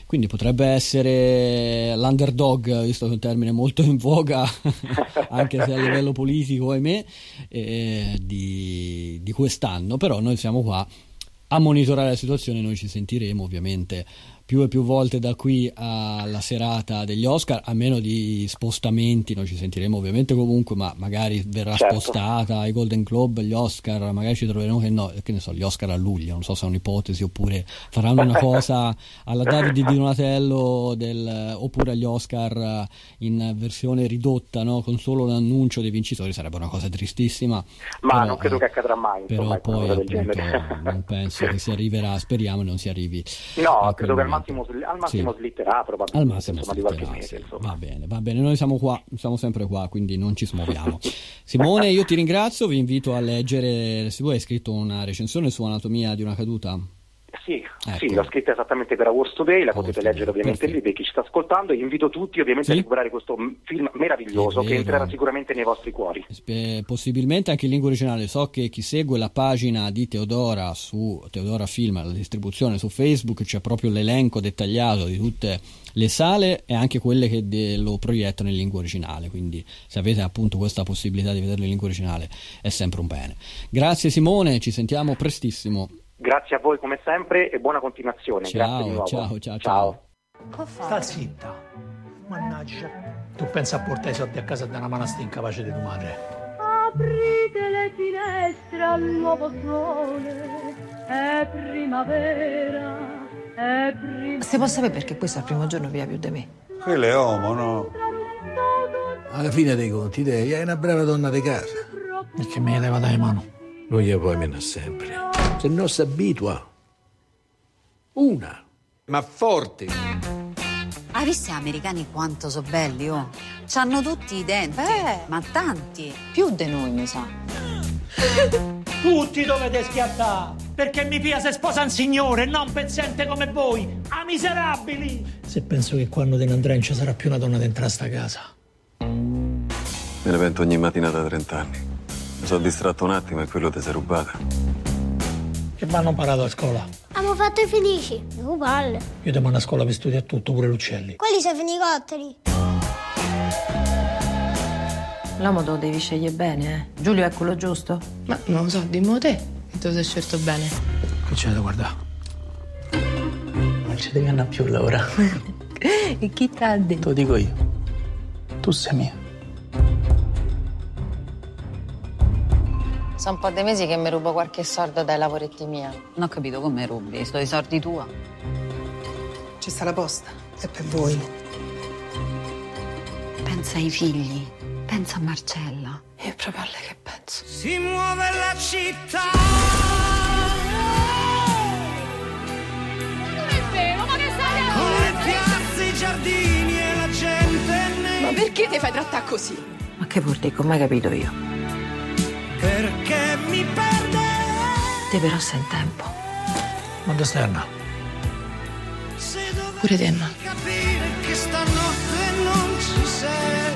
[SPEAKER 1] quindi potrebbe essere l'underdog, visto che è un termine molto in voga anche se a livello politico, ahimè, eh, di, di quest'anno. Però noi siamo qua a monitorare la situazione, noi ci sentiremo ovviamente più e più volte da qui alla serata degli Oscar, a meno di spostamenti. Noi ci sentiremo ovviamente comunque, ma magari verrà
[SPEAKER 6] certo.
[SPEAKER 1] spostata ai Golden Globe, gli Oscar, magari ci troveremo che no, che ne so, gli Oscar a luglio, non so se è un'ipotesi, oppure faranno una cosa alla Davide Di Donatello del, oppure agli Oscar in versione ridotta, no? Con solo l'annuncio dei vincitori. Sarebbe una cosa tristissima,
[SPEAKER 6] ma
[SPEAKER 1] però,
[SPEAKER 6] non credo
[SPEAKER 1] eh,
[SPEAKER 6] che accadrà mai, insomma,
[SPEAKER 1] però poi
[SPEAKER 6] del
[SPEAKER 1] appunto
[SPEAKER 6] genere.
[SPEAKER 1] non penso che si arriverà, speriamo non si arrivi.
[SPEAKER 6] No, credo che al massimo, al massimo
[SPEAKER 1] sì.
[SPEAKER 6] slitterà probabilmente,
[SPEAKER 1] al massimo
[SPEAKER 6] insomma,
[SPEAKER 1] slitterà,
[SPEAKER 6] di qualche mese,
[SPEAKER 1] sì.
[SPEAKER 6] insomma.
[SPEAKER 1] Va bene, va bene, noi siamo qua, siamo sempre qua, quindi non ci smuoviamo. Simone, io ti ringrazio, vi invito a leggere, se vuoi hai scritto una recensione su Anatomia di una caduta.
[SPEAKER 6] Sì,
[SPEAKER 1] ecco.
[SPEAKER 6] sì, l'ho scritta esattamente per Awards Today, la
[SPEAKER 1] Awards
[SPEAKER 6] potete
[SPEAKER 1] Today,
[SPEAKER 6] leggere ovviamente
[SPEAKER 1] perfetto.
[SPEAKER 6] lì per chi ci sta ascoltando, e invito tutti ovviamente
[SPEAKER 1] Sì?
[SPEAKER 6] a recuperare questo film meraviglioso
[SPEAKER 1] È
[SPEAKER 6] che
[SPEAKER 1] vero.
[SPEAKER 6] entrerà sicuramente nei vostri cuori.
[SPEAKER 1] Eh, possibilmente anche in lingua originale. So che chi segue la pagina di Teodora su Teodora Film, la distribuzione su Facebook, c'è proprio l'elenco dettagliato di tutte le sale e anche quelle che de- lo proiettano in lingua originale, quindi se avete appunto questa possibilità di vederlo in lingua originale è sempre un bene. Grazie Simone, ci sentiamo prestissimo.
[SPEAKER 6] Grazie a voi come sempre e buona continuazione. Grazie di
[SPEAKER 1] Ciao,
[SPEAKER 6] nuovo.
[SPEAKER 1] ciao, ciao, ciao.
[SPEAKER 7] Sta zitta. Mannaggia. Tu pensa a portare i soldi a casa da una manastra incapace di tua madre.
[SPEAKER 8] Aprite le finestre al nuovo sole, è primavera, è primavera.
[SPEAKER 3] Se può sapere perché questo è il primo giorno via più di me.
[SPEAKER 9] Quello è uomo, no?
[SPEAKER 10] Alla fine dei conti, te è una brava donna di casa.
[SPEAKER 7] Perché me ne leva dalle mani?
[SPEAKER 10] Non gli puoi meno sempre. Se no si abitua. Una. Ma forte.
[SPEAKER 11] Hai visto gli americani quanto sono belli, oh? C'hanno tutti i denti, eh. ma tanti. Più di noi, mi sa.
[SPEAKER 7] Tutti dovete schiattare, perché mi pia se sposa un signore, non pezzente come voi, a miserabili! Se penso che quando te ne andrai non ci sarà più una donna dentro a sta casa.
[SPEAKER 9] Me ne pento ogni mattina da trent'anni. Mi sono distratto un attimo e quello ti sei rubata.
[SPEAKER 7] Che vanno parato a scuola?
[SPEAKER 12] Abbiamo fatto i felici, non palle.
[SPEAKER 7] Io ti mando a scuola per studiare tutto, pure l'uccelli.
[SPEAKER 12] Quelli sono fenicotteri.
[SPEAKER 3] L'uomo te lo devi scegliere bene, eh? Giulio è quello giusto?
[SPEAKER 13] Ma non lo so, dimmi te, che te lo sei scelto bene.
[SPEAKER 7] Che c'è da guardare? Non ci devi andare più, Laura.
[SPEAKER 13] E chi t'ha detto?
[SPEAKER 7] Te lo dico io. Tu sei mia.
[SPEAKER 11] Sono un po' dei mesi che mi rubo qualche soldo dai lavoretti mia. Non ho capito come rubi, sto i soldi tua.
[SPEAKER 13] Ci sta la posta, è per voi.
[SPEAKER 11] Pensa ai figli, pensa a Marcella.
[SPEAKER 13] E proprio a lei che penso.
[SPEAKER 5] Si muove la città.
[SPEAKER 8] Non è vero, ma che stai
[SPEAKER 5] Con le piazze, i giardini e la gente ne...
[SPEAKER 13] Ma perché ti fai trattare così?
[SPEAKER 3] Ma che vuol dire? Come hai capito io?
[SPEAKER 5] Perché mi perde.
[SPEAKER 3] Te però sei in tempo.
[SPEAKER 7] Ma dove stai andando?
[SPEAKER 13] Pure te, no?
[SPEAKER 5] Capire che stanotte non ci sei.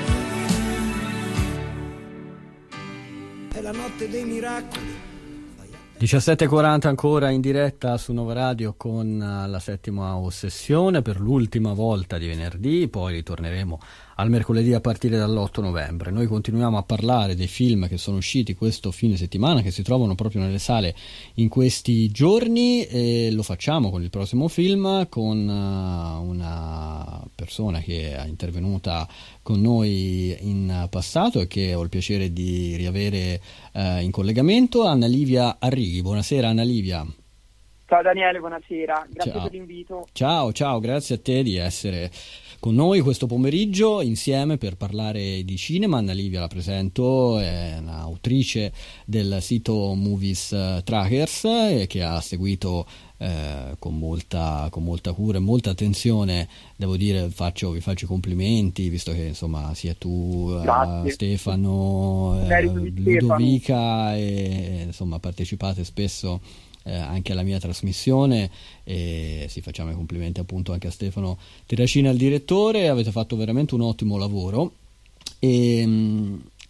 [SPEAKER 5] È la notte dei miracoli.
[SPEAKER 1] diciassette e quaranta ancora in diretta su Nova Radio con la settima ossessione per l'ultima volta di venerdì, poi ritorneremo al mercoledì a partire dall'otto novembre. Noi continuiamo a parlare dei film che sono usciti questo fine settimana, che si trovano proprio nelle sale in questi giorni, e lo facciamo con il prossimo film, con una persona che è intervenuta con noi in passato e che ho il piacere di riavere eh, in collegamento, Anna Livia Arrighi. Buonasera Anna Livia.
[SPEAKER 14] Ciao Daniele, buonasera, grazie
[SPEAKER 1] ciao.
[SPEAKER 14] per l'invito.
[SPEAKER 1] Ciao, ciao, grazie a te di essere con noi questo pomeriggio insieme per parlare di cinema. Anna Livia la presento, è un'autrice del sito Movies Trackers e che ha seguito eh, con molta con molta cura e molta attenzione, devo dire, faccio, vi faccio i complimenti, visto che insomma sia tu, uh, Stefano, eh, Ludovica e insomma partecipate spesso Eh, anche alla mia trasmissione, e sì, facciamo i complimenti appunto anche a Stefano Terracina, il direttore. Avete fatto veramente un ottimo lavoro e mh,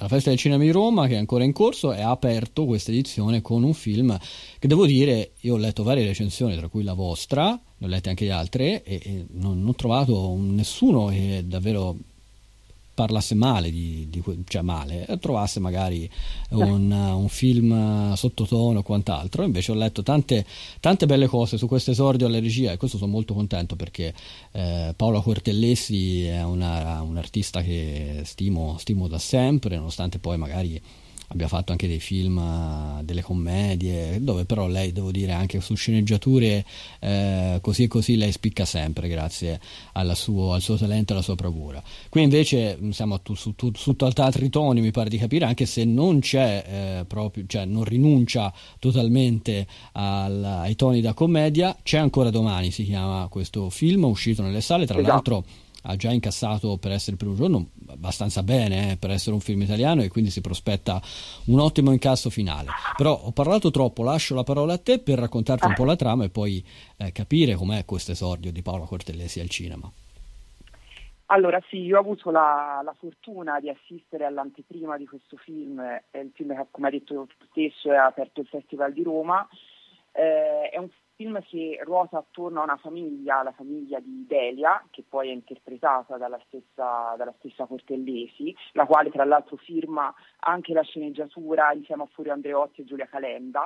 [SPEAKER 1] alla Festa del Cinema di Roma, che è ancora in corso, e ha aperto questa edizione con un film che, devo dire, io ho letto varie recensioni, tra cui la vostra, ne ho lette anche le altre, e, e non, non ho trovato un, nessuno che davvero parlasse male di, di cioè male, trovasse magari un, un film sottotono o quant'altro. Invece ho letto tante, tante belle cose su questo esordio alla regia, e questo sono molto contento, perché eh, Paola Cortellesi è una, un artista che stimo, stimo da sempre, nonostante poi magari abbia fatto anche dei film, delle commedie, dove però lei, devo dire, anche su sceneggiature eh, così e così lei spicca sempre, grazie alla suo, al suo talento e alla sua bravura. Qui invece siamo tu, su, tu, su tutt'altri toni, mi pare di capire, anche se non c'è eh, proprio, cioè non rinuncia totalmente al, ai toni da commedia. C'è ancora domani, si chiama questo film, uscito nelle sale, tra
[SPEAKER 14] esatto.
[SPEAKER 1] l'altro ha già incassato, per essere il primo giorno, abbastanza bene eh, per essere un film italiano, e quindi si prospetta un ottimo incasso finale. Però ho parlato troppo, lascio la parola a te per raccontarti un po' la trama e poi eh, capire com'è questo esordio di Paola Cortellesi al cinema.
[SPEAKER 14] Allora sì, io ho avuto la, la fortuna di assistere all'anteprima di questo film, è il film che, come ha detto tu stesso, è aperto il Festival di Roma. Eh, è un film che ruota attorno a una famiglia, la famiglia di Delia, che poi è interpretata dalla stessa, dalla stessa Cortellesi, la quale tra l'altro firma anche la sceneggiatura insieme a Furio Andreotti e Giulia Calenda.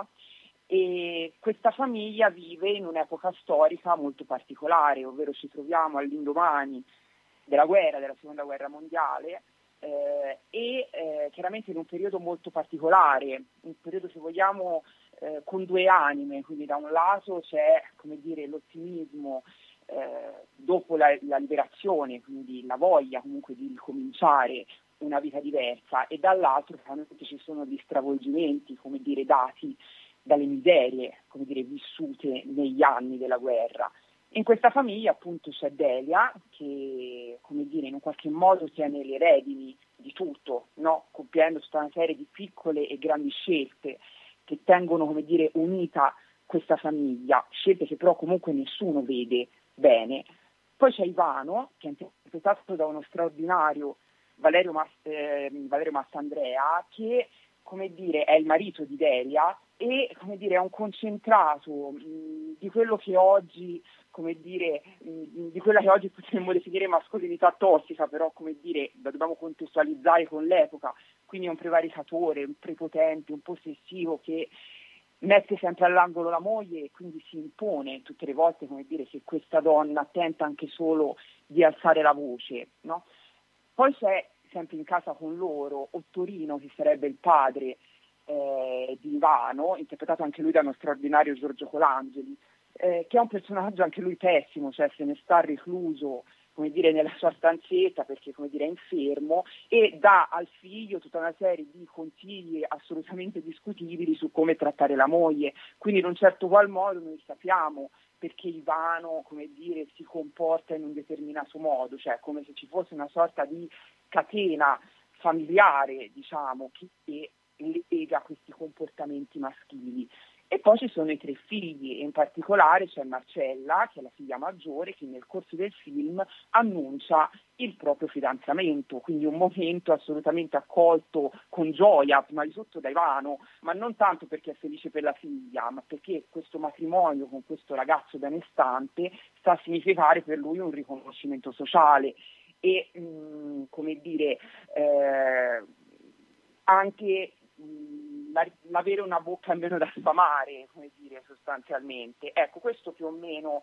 [SPEAKER 14] E questa famiglia vive in un'epoca storica molto particolare, ovvero ci troviamo all'indomani della guerra, della seconda guerra mondiale, eh, e eh, chiaramente in un periodo molto particolare, un periodo, se vogliamo, Eh, con due anime. Quindi da un lato c'è, come dire, l'ottimismo eh, dopo la, la liberazione, quindi la voglia comunque di ricominciare una vita diversa, e dall'altro chiaramente ci sono gli stravolgimenti, come dire, dati dalle miserie, come dire, vissute negli anni della guerra. In questa famiglia appunto c'è Delia che, come dire, in un qualche modo tiene le redini di tutto, no? Compiendo tutta una serie di piccole e grandi scelte che tengono, come dire, unita questa famiglia, scelte che però comunque nessuno vede bene. Poi c'è Ivano, che è interpretato da uno straordinario Valerio, Mas- eh, Valerio Mastandrea, che, come dire, è il marito di Delia e, come dire, è un concentrato mh, di quello che oggi, come dire, mh, di quella che oggi potremmo definire mascolinità tossica, però, come dire, la dobbiamo contestualizzare con l'epoca. Quindi è un prevaricatore, un prepotente, un possessivo che mette sempre all'angolo la moglie e quindi si impone tutte le volte, come dire, che questa donna tenta anche solo di alzare la voce, no? Poi c'è sempre in casa con loro Ottorino, che sarebbe il padre eh, di Ivano, interpretato anche lui da uno straordinario Giorgio Colangeli, eh, che è un personaggio anche lui pessimo, cioè se ne sta recluso, come dire, nella sua stanzetta perché, come dire, è infermo, e dà al figlio tutta una serie di consigli assolutamente discutibili su come trattare la moglie. Quindi in un certo qual modo noi sappiamo perché Ivano, come dire, si comporta in un determinato modo, cioè come se ci fosse una sorta di catena familiare, diciamo, che lega questi comportamenti maschili. E poi ci sono i tre figli, e in particolare c'è Marcella, che è la figlia maggiore, che nel corso del film annuncia il proprio fidanzamento, quindi un momento assolutamente accolto con gioia, prima di tutto da Ivano, ma non tanto perché è felice per la figlia, ma perché questo matrimonio con questo ragazzo benestante sta a significare per lui un riconoscimento sociale e, mh, come dire, eh, anche l'avere una bocca almeno da sfamare, come dire, sostanzialmente. Ecco, questo più o meno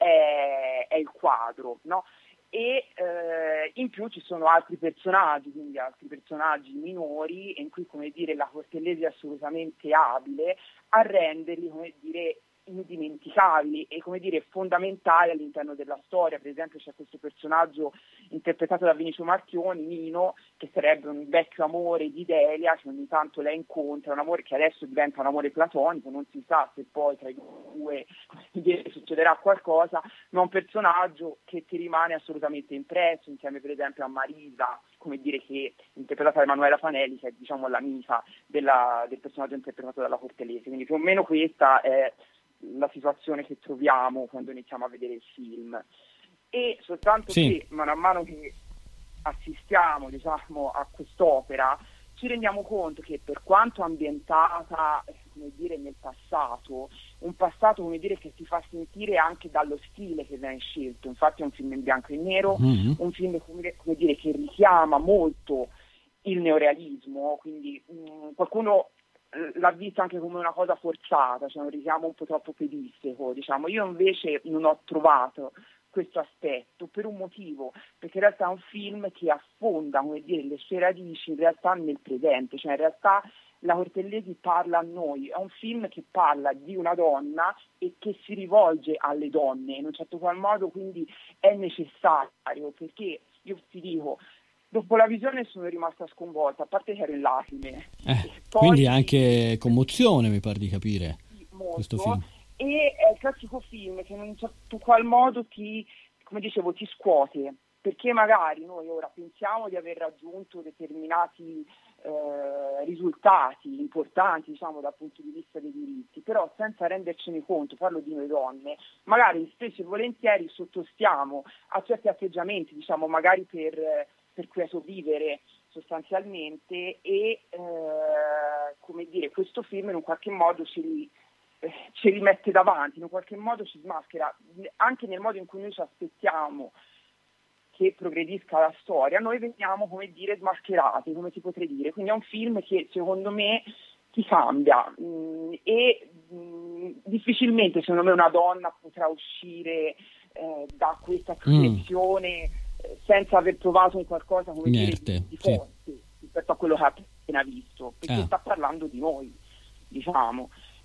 [SPEAKER 14] è, è il quadro, no? E eh, in più ci sono altri personaggi, quindi altri personaggi minori, in cui, come dire, la Cortellesi è assolutamente abile a renderli, come dire, indimenticabili e, come dire, fondamentali all'interno della storia. Per esempio c'è questo personaggio interpretato da Vinicio Marchioni, Nino, che sarebbe un vecchio amore di Delia che ogni tanto lei incontra, un amore che adesso diventa un amore platonico, non si sa se poi tra i due succederà qualcosa, ma un personaggio che ti rimane assolutamente impresso, insieme per esempio a Marisa, come dire, che interpretata da Emanuela Fanelli, che è, diciamo, l'amica della, del personaggio interpretato dalla Cortellesi. Quindi più o meno questa è la situazione che troviamo quando iniziamo a vedere il film. E soltanto sì. che man mano che assistiamo, diciamo, a quest'opera ci rendiamo conto che per quanto ambientata, come dire, nel passato, un passato, come dire, che si fa sentire anche dallo stile che viene scelto. Infatti è un film in bianco e nero, mm-hmm. un film, come, come dire, che richiama molto il neorealismo, quindi mh, qualcuno l'ha visto anche come una cosa forzata, cioè un richiamo un po' troppo pedistico, diciamo. Io invece non ho trovato questo aspetto per un motivo, perché in realtà è un film che affonda, come dire, le sue radici in realtà nel presente, cioè in realtà la Cortellesi parla a noi, è un film che parla di una donna e che si rivolge alle donne in un certo qual modo, quindi è necessario, perché io ti dico, dopo la visione sono rimasta sconvolta, a parte che ero in lacrime.
[SPEAKER 1] Eh,
[SPEAKER 14] poi,
[SPEAKER 1] quindi anche commozione, mi pare di capire,
[SPEAKER 14] molto,
[SPEAKER 1] questo film.
[SPEAKER 14] E è il classico film che in un certo qual modo ti, come dicevo, ti scuote, perché magari noi ora pensiamo di aver raggiunto determinati eh, risultati importanti, diciamo, dal punto di vista dei diritti, però senza rendercene conto, parlo di noi donne, magari spesso e volentieri sottostiamo a certi atteggiamenti, diciamo, magari per... per quieto vivere sostanzialmente, e eh, come dire, questo film in un qualche modo ci, ri, eh, ci rimette davanti, in un qualche modo ci smaschera, anche nel modo in cui noi ci aspettiamo che progredisca la storia, noi veniamo, come dire, smascherati, come si potrei dire. Quindi è un film che secondo me ti cambia mh, e mh, difficilmente secondo me una donna potrà uscire eh, da questa protezione mm. senza aver trovato un qualcosa, come
[SPEAKER 1] Niente,
[SPEAKER 14] dire, di forte sì. rispetto a quello che ha appena visto, perché
[SPEAKER 1] ah.
[SPEAKER 14] sta parlando di noi, diciamo.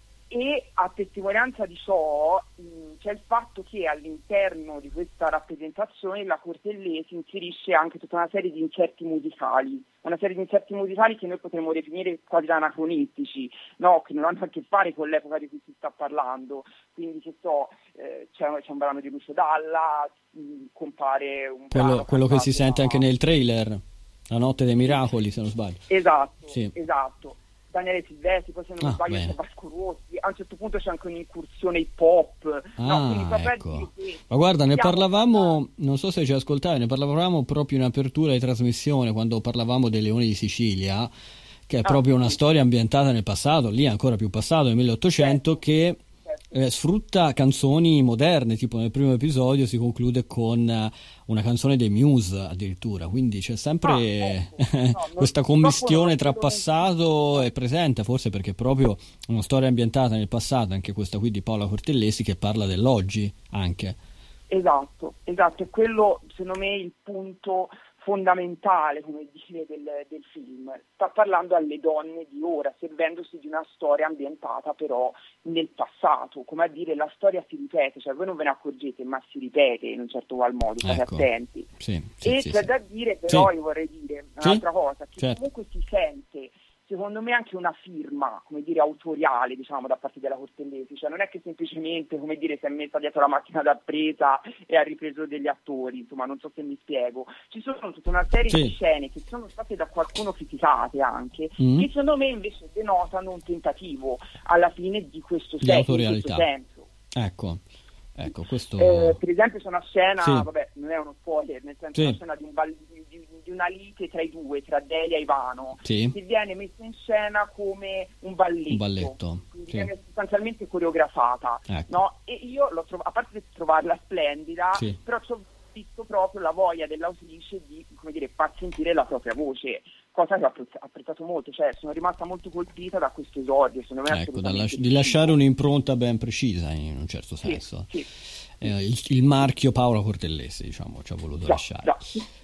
[SPEAKER 14] E a testimonianza di ciò mh, c'è il fatto che all'interno di questa rappresentazione la Cortellesi inserisce anche tutta una serie di inserti musicali, una serie di inserti musicali che noi potremmo definire quasi anacronistici, no? Che non hanno a che fare con l'epoca di cui si sta parlando. Quindi che so, eh, c'è, c'è un brano di Lucio Dalla, mh, compare un
[SPEAKER 1] quello,
[SPEAKER 14] brano
[SPEAKER 1] quello che si sente
[SPEAKER 14] da...
[SPEAKER 1] anche nel trailer, La notte dei miracoli, se non sbaglio.
[SPEAKER 14] Esatto,
[SPEAKER 1] sì.
[SPEAKER 14] esatto. Daniele Silvestri, poi se non
[SPEAKER 1] ah,
[SPEAKER 14] sbaglio
[SPEAKER 1] bene.
[SPEAKER 14] c'è Vasco Rossi, a un certo punto c'è anche un'incursione hip hop.
[SPEAKER 1] Ah,
[SPEAKER 14] no,
[SPEAKER 1] ecco. Ma guarda, ne parlavamo, non so se ci ascoltavi, ne parlavamo proprio in apertura di trasmissione quando parlavamo dei Leoni di Sicilia, che è ah, proprio una storia ambientata nel passato, lì ancora più passato, nel milleottocento, certo, che eh, sfrutta canzoni moderne, tipo nel primo episodio si conclude con uh, una canzone dei Muse addirittura, quindi c'è sempre ah, ecco. no, questa commistione tra passato e presente, forse perché è proprio una storia ambientata nel passato, anche questa qui di Paola Cortellesi, che parla dell'oggi anche.
[SPEAKER 14] Esatto, esatto, è quello secondo me il punto fondamentale, come dire, del, del film. Sta parlando alle donne di ora, servendosi di una storia ambientata però nel passato, come a dire la storia si ripete, cioè voi non ve ne accorgete, ma si ripete in un certo qual modo, state
[SPEAKER 1] ecco.
[SPEAKER 14] attenti.
[SPEAKER 1] Sì, sì,
[SPEAKER 14] e
[SPEAKER 1] sì,
[SPEAKER 14] c'è
[SPEAKER 1] sì.
[SPEAKER 14] da dire però,
[SPEAKER 1] sì.
[SPEAKER 14] io vorrei dire
[SPEAKER 1] sì.
[SPEAKER 14] un'altra cosa, che
[SPEAKER 1] certo.
[SPEAKER 14] comunque si sente, secondo me, anche una firma, come dire, autoriale, diciamo, da parte della Cortellesi, cioè non è che semplicemente, come dire, si è messa dietro la macchina da presa e ha ripreso degli attori, insomma, non so se mi spiego. Ci sono tutta una serie
[SPEAKER 1] sì.
[SPEAKER 14] di scene che sono state da qualcuno criticate anche,
[SPEAKER 1] mm.
[SPEAKER 14] che secondo me invece denotano un tentativo alla fine di questo, senso, di questo senso.
[SPEAKER 1] Ecco. Ecco, questo...
[SPEAKER 14] eh, per esempio c'è una scena,
[SPEAKER 1] sì.
[SPEAKER 14] vabbè, non è uno spoiler, nel senso
[SPEAKER 1] sì.
[SPEAKER 14] una scena di, un ball- di, di una lite tra i due, tra Delia e Ivano,
[SPEAKER 1] sì.
[SPEAKER 14] che viene messa in scena come un balletto,
[SPEAKER 1] un balletto.
[SPEAKER 14] Quindi
[SPEAKER 1] sì.
[SPEAKER 14] viene sostanzialmente coreografata,
[SPEAKER 1] ecco.
[SPEAKER 14] no? E io l'ho trovata, a parte trovarla splendida,
[SPEAKER 1] sì.
[SPEAKER 14] però ci ho visto proprio la voglia dell'autrice di, come dire, far sentire la propria voce, cosa che ho apprezzato molto, cioè sono rimasta molto colpita da questo esordio, secondo me
[SPEAKER 1] ecco, las- di lasciare un'impronta ben precisa in un certo senso.
[SPEAKER 14] Sì, sì.
[SPEAKER 1] Eh, il, il marchio Paola Cortellesi, diciamo, ci ha voluto
[SPEAKER 14] no,
[SPEAKER 1] lasciare.
[SPEAKER 14] No.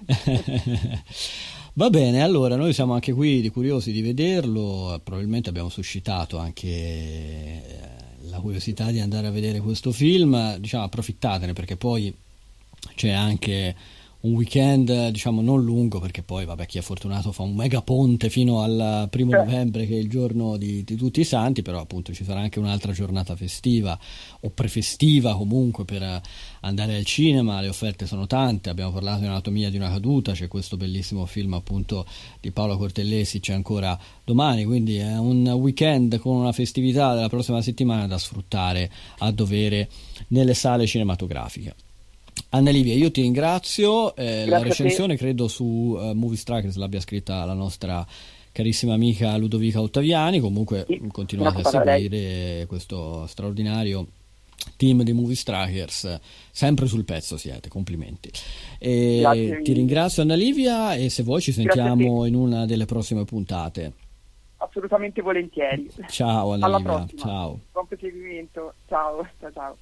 [SPEAKER 1] Va bene, allora noi siamo anche qui curiosi di vederlo, probabilmente abbiamo suscitato anche la curiosità di andare a vedere questo film, diciamo approfittatene perché poi c'è anche un weekend, diciamo, non lungo, perché poi vabbè, chi è fortunato fa un mega ponte fino al primo novembre, che è il giorno di, di tutti i santi, però appunto ci sarà anche un'altra giornata festiva o prefestiva comunque per andare al cinema. Le offerte sono tante, abbiamo parlato di Anatomia di una caduta, c'è questo bellissimo film appunto di Paola Cortellesi, c'è ancora domani, quindi è un weekend con una festività della prossima settimana da sfruttare a dovere nelle sale cinematografiche. Anna Livia, io ti ringrazio, eh, la recensione credo su uh, Movie Strikers l'abbia scritta la nostra carissima amica Ludovica Ottaviani. Comunque sì, continuate a seguire questo straordinario team di Movie Strikers, sempre sul pezzo siete, complimenti. E ti ringrazio Anna Livia, e se vuoi ci sentiamo in una delle prossime puntate.
[SPEAKER 14] Assolutamente volentieri.
[SPEAKER 1] Ciao Anna
[SPEAKER 14] Alla
[SPEAKER 1] Livia,
[SPEAKER 14] prossima.
[SPEAKER 1] ciao.
[SPEAKER 14] Buon proseguimento, ciao, ciao ciao.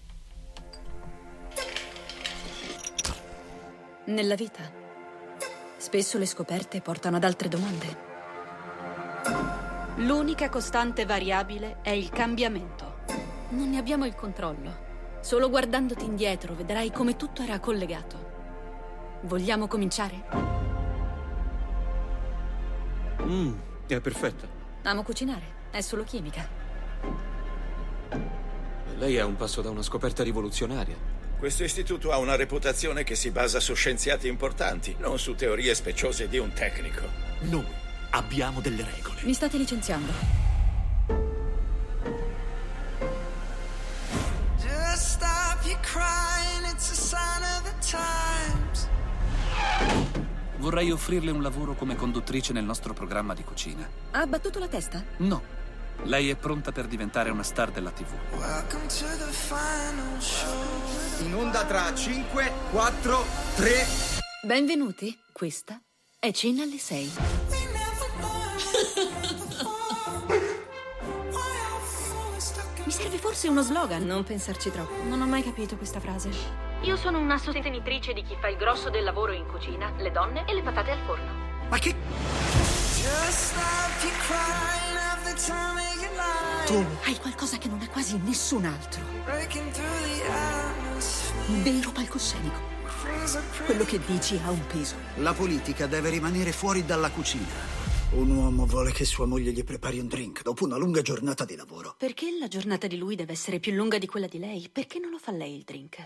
[SPEAKER 3] Nella vita, spesso le scoperte portano ad altre domande. L'unica costante variabile è il cambiamento. Non ne abbiamo il controllo. Solo guardandoti indietro vedrai come tutto era collegato. Vogliamo cominciare?
[SPEAKER 15] Mmm, è perfetta.
[SPEAKER 3] Amo cucinare, è solo chimica.
[SPEAKER 15] Lei è a un passo da una scoperta rivoluzionaria.
[SPEAKER 16] Questo istituto ha una reputazione che si basa su scienziati importanti, non su teorie speciose di un tecnico.
[SPEAKER 15] Noi abbiamo delle regole.
[SPEAKER 3] Mi state licenziando?
[SPEAKER 17] Vorrei offrirle un lavoro come conduttrice nel nostro programma di cucina.
[SPEAKER 3] Ha battuto la testa?
[SPEAKER 17] No. Lei è pronta per diventare una star della tivù.
[SPEAKER 18] In onda tra cinque, quattro, tre.
[SPEAKER 3] Benvenuti. Questa è Cena alle sei. Mi serve forse uno slogan. Non pensarci troppo. Non ho mai capito questa frase. Io sono una sostenitrice di chi fa il grosso del lavoro in cucina, le donne e le patate al forno.
[SPEAKER 18] Ma che...
[SPEAKER 3] Tu hai qualcosa che non ha quasi nessun altro. Un vero palcoscenico. Quello che dici ha un peso.
[SPEAKER 18] La politica deve rimanere fuori dalla cucina. Un uomo vuole che sua moglie gli prepari un drink dopo una lunga giornata di lavoro.
[SPEAKER 3] Perché la giornata di lui deve essere più lunga di quella di lei? Perché non lo fa lei il drink?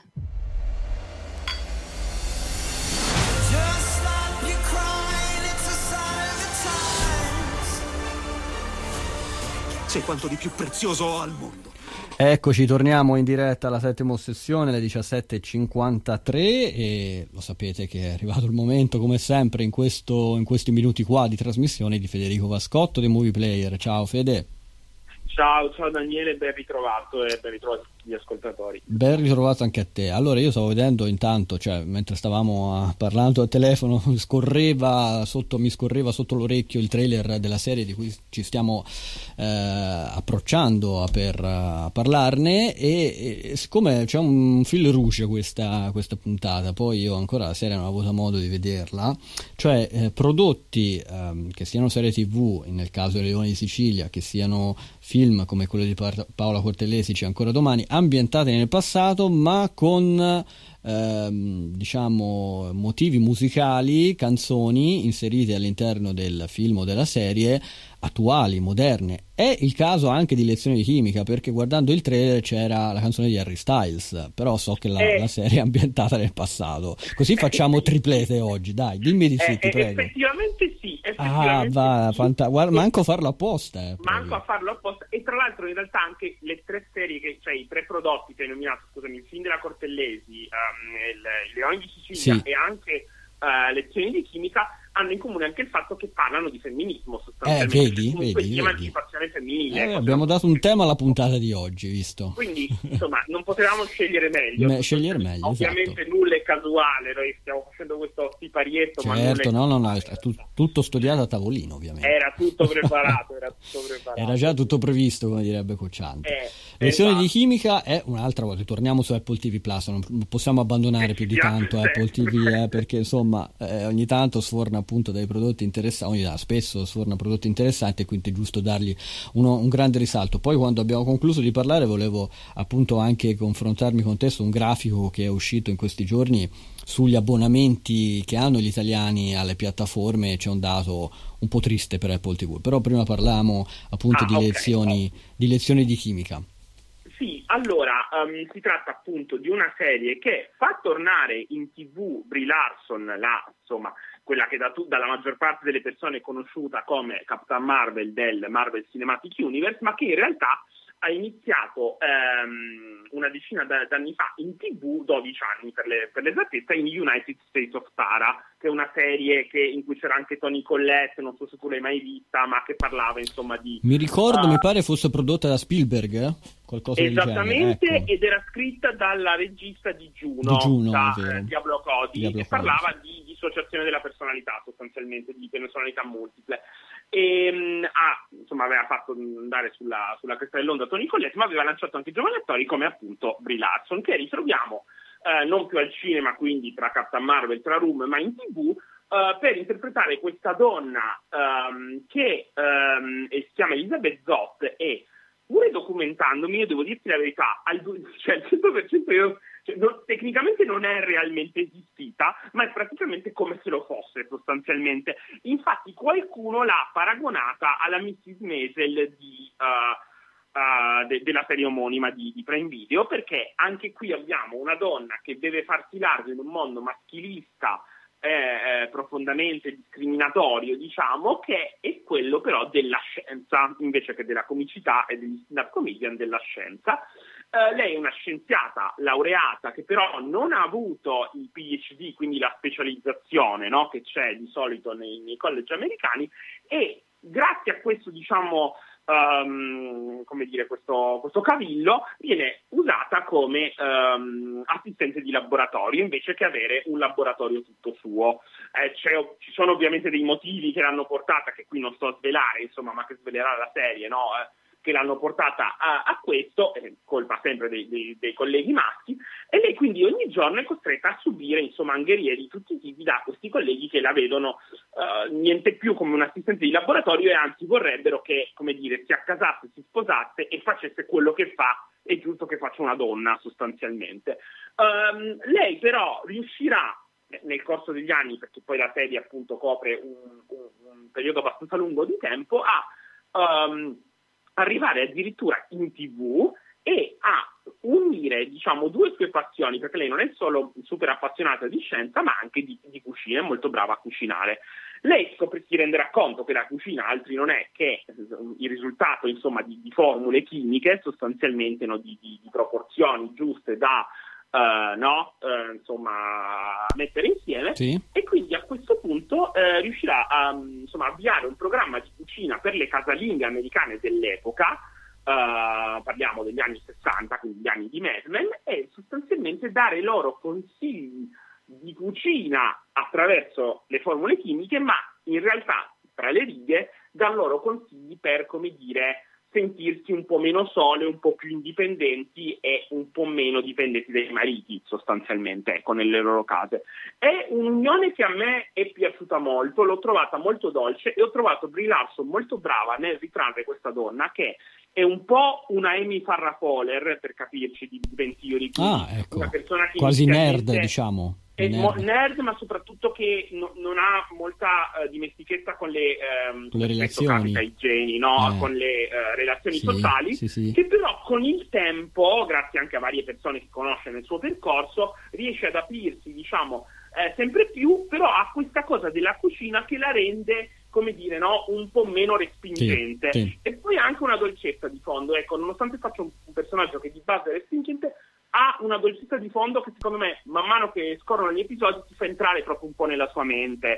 [SPEAKER 18] Sei quanto di più prezioso ho al mondo.
[SPEAKER 1] Eccoci, torniamo in diretta alla settima ossessione, alle diciassette e cinquantatré, e lo sapete che è arrivato il momento, come sempre, in, questo, in questi minuti qua di trasmissione, di Federico Vascotto dei Movie Player. Ciao Fede.
[SPEAKER 19] Ciao, ciao Daniele, ben ritrovato e ben ritrovato a tutti gli ascoltatori.
[SPEAKER 1] Ben ritrovato anche a te. Allora, io stavo vedendo intanto, cioè mentre stavamo a, parlando al telefono, scorreva sotto, mi scorreva sotto l'orecchio il trailer della serie di cui ci stiamo eh, approcciando per uh, parlarne, e, e siccome c'è un fil rouge questa, questa puntata, poi io ancora la serie non ho avuto modo di vederla, cioè eh, prodotti eh, che siano serie tv, nel caso di Leone di Sicilia, che siano film come quello di Paola Cortellesi, C'è ancora domani, ambientati nel passato ma con ehm, diciamo motivi musicali, canzoni inserite all'interno del film o della serie, attuali, moderne. È il caso anche di Lezioni di chimica, perché guardando il trailer c'era la canzone di Harry Styles, però so che la, eh, la serie è ambientata nel passato, così facciamo triplete oggi, dai, dimmi di sì,
[SPEAKER 19] eh,
[SPEAKER 1] ti prego.
[SPEAKER 19] Effettivamente sì,
[SPEAKER 1] ah va,
[SPEAKER 19] sì.
[SPEAKER 1] Fanta- guarda, manco farlo apposta eh,
[SPEAKER 19] manco a farlo apposta, e tra l'altro in realtà anche le tre serie che, cioè i tre prodotti che hai nominato, scusami, il film della Cortellesi, um, il, il Leone di Sicilia, sì, e anche uh, Lezioni di chimica, hanno in comune anche il fatto che parlano di femminismo sostanzialmente,
[SPEAKER 1] eh, vedi,
[SPEAKER 19] comunque
[SPEAKER 1] vedi,
[SPEAKER 19] di
[SPEAKER 1] vedi.
[SPEAKER 19] emancipazione femminile.
[SPEAKER 1] Eh,
[SPEAKER 19] ecco,
[SPEAKER 1] abbiamo dato un tema alla puntata di oggi, visto?
[SPEAKER 19] Quindi, insomma, non potevamo scegliere meglio.
[SPEAKER 1] Me, scegliere meglio,
[SPEAKER 19] ovviamente
[SPEAKER 1] esatto.
[SPEAKER 19] Nulla è casuale, noi stiamo facendo questo siparietto.
[SPEAKER 1] Certo, ma no, no, no, è tu, tutto studiato a tavolino, ovviamente.
[SPEAKER 19] Era tutto preparato, era tutto preparato.
[SPEAKER 1] Era già tutto previsto, come direbbe Cocciante.
[SPEAKER 19] Eh,
[SPEAKER 1] Lezioni
[SPEAKER 19] esatto.
[SPEAKER 1] di chimica è un'altra volta, torniamo su Apple ti vu Plus, non possiamo abbandonare eh, più di tanto sempre. Apple ti vu, eh, perché insomma eh, ogni tanto sforna appunto dei prodotti interessanti, ogni, spesso sforna prodotti interessanti, e quindi è giusto dargli uno, un grande risalto. Poi quando abbiamo concluso di parlare volevo appunto anche confrontarmi con te su un grafico che è uscito in questi giorni sugli abbonamenti che hanno gli italiani alle piattaforme. C'è un dato un po' triste per Apple ti vu, però prima parliamo appunto ah, di, okay. lezioni, di lezioni di chimica.
[SPEAKER 19] Sì, allora um, si tratta appunto di una serie che fa tornare in tivù Brie Larson, la, insomma, quella che da tu, dalla maggior parte delle persone è conosciuta come Capitan Marvel del Marvel Cinematic Universe, ma che in realtà ha iniziato ehm, una decina d'anni fa in tivù, dodici anni per, le, per l'esattezza, in United States of Tara, che è una serie che, in cui c'era anche Toni Collette, non so se tu l'hai mai vista, ma che parlava insomma di...
[SPEAKER 1] Mi ricordo,
[SPEAKER 19] uh,
[SPEAKER 1] mi pare fosse prodotta da Spielberg, eh? Qualcosa
[SPEAKER 19] esattamente,
[SPEAKER 1] del genere, ecco.
[SPEAKER 19] Ed era scritta dalla regista di Juno,
[SPEAKER 1] Di Juno,
[SPEAKER 19] da
[SPEAKER 1] è vero.
[SPEAKER 19] eh, Diablo Cody,
[SPEAKER 1] Diablo
[SPEAKER 19] che
[SPEAKER 1] Cody,
[SPEAKER 19] parlava di dissociazione della personalità, sostanzialmente, di personalità multiple. E mh, ah, insomma aveva fatto andare sulla, sulla cresta dell'onda Toni Collette, ma aveva lanciato anche giovani attori come appunto Brie Larson, che ritroviamo eh, non più al cinema, quindi tra Captain Marvel, tra Room, ma in tv, Uh, per interpretare questa donna um, che um, si chiama Elizabeth Zott, e pure documentandomi, io devo dirti la verità, al, cioè, al cento per cento io, cioè, non, tecnicamente non è realmente esistita, ma è praticamente come se lo fosse sostanzialmente. Infatti qualcuno l'ha paragonata alla missus Maisel di... Uh, Uh, de- della serie omonima di, di Prime Video, perché anche qui abbiamo una donna che deve farsi largo in un mondo maschilista eh, eh, profondamente discriminatorio, diciamo, che è quello però della scienza, invece che della comicità e degli stand-up comedian, della scienza. Uh, lei è una scienziata laureata che però non ha avuto il P H D, quindi la specializzazione, no, che c'è di solito nei, nei college americani, e grazie a questo, diciamo, Um, come dire, questo, questo cavillo viene usata come um, assistente di laboratorio invece che avere un laboratorio tutto suo. Eh, c'è, ci sono ovviamente dei motivi che l'hanno portata, che qui non sto a svelare, insomma, ma che svelerà la serie, no? Eh, che l'hanno portata a, a questo, eh, colpa sempre dei, dei, dei colleghi maschi, e lei quindi ogni giorno è costretta a subire, insomma, angherie di tutti i tipi da questi colleghi che la vedono uh, niente più come un assistente di laboratorio, e anzi vorrebbero che, come dire, si accasasse, si sposasse e facesse quello che fa, è giusto che faccia una donna sostanzialmente. Um, lei però riuscirà nel corso degli anni, perché poi la serie appunto copre un, un, un periodo abbastanza lungo di tempo, a um, arrivare addirittura in tv e a unire, diciamo, due sue passioni, perché lei non è solo super appassionata di scienza, ma anche di, di cucina, è molto brava a cucinare. Lei scopre, si renderà conto che la cucina altri non è che il risultato, insomma, di, di formule chimiche, sostanzialmente, no, di, di, di proporzioni giuste da Uh, no, uh, insomma, mettere insieme, sì. E quindi a questo punto uh, riuscirà a insomma, avviare un programma di cucina per le casalinghe americane dell'epoca, uh, parliamo degli anni sessanta, quindi gli anni di Mad Men, e sostanzialmente dare loro consigli di cucina attraverso le formule chimiche, ma in realtà tra le righe dà loro consigli per, come dire, sentirsi un po' meno sole, un po' più indipendenti e un po' meno dipendenti dai mariti, sostanzialmente, ecco, nelle loro case. È un'unione che a me è piaciuta molto, l'ho trovata molto dolce, e ho trovato Brie Larson molto brava nel ritrarre questa donna, che è un po' una Amy Farrah Fowler, per capirci, di Ben Theory,
[SPEAKER 1] ah, ecco.
[SPEAKER 19] Una persona che
[SPEAKER 1] quasi nerd, diciamo.
[SPEAKER 19] È
[SPEAKER 1] nerd.
[SPEAKER 19] nerd, ma soprattutto che no, non ha molta uh, dimestichezza con le, um,
[SPEAKER 1] con le relazioni,
[SPEAKER 19] capita, i geni, no?
[SPEAKER 1] eh.
[SPEAKER 19] con le uh, relazioni
[SPEAKER 1] sì,
[SPEAKER 19] sociali,
[SPEAKER 1] sì, sì.
[SPEAKER 19] Che però con il tempo, grazie anche a varie persone che conosce nel suo percorso, riesce ad aprirsi, diciamo, eh, sempre più, però ha questa cosa della cucina che la rende, come dire, no, un po' meno respingente.
[SPEAKER 1] Sì, sì.
[SPEAKER 19] E poi anche una dolcezza di fondo, ecco, nonostante faccia un, un personaggio che di base è respingente, ha una dolcezza di fondo che secondo me, man mano che scorrono gli episodi, ti fa entrare proprio un po' nella sua mente.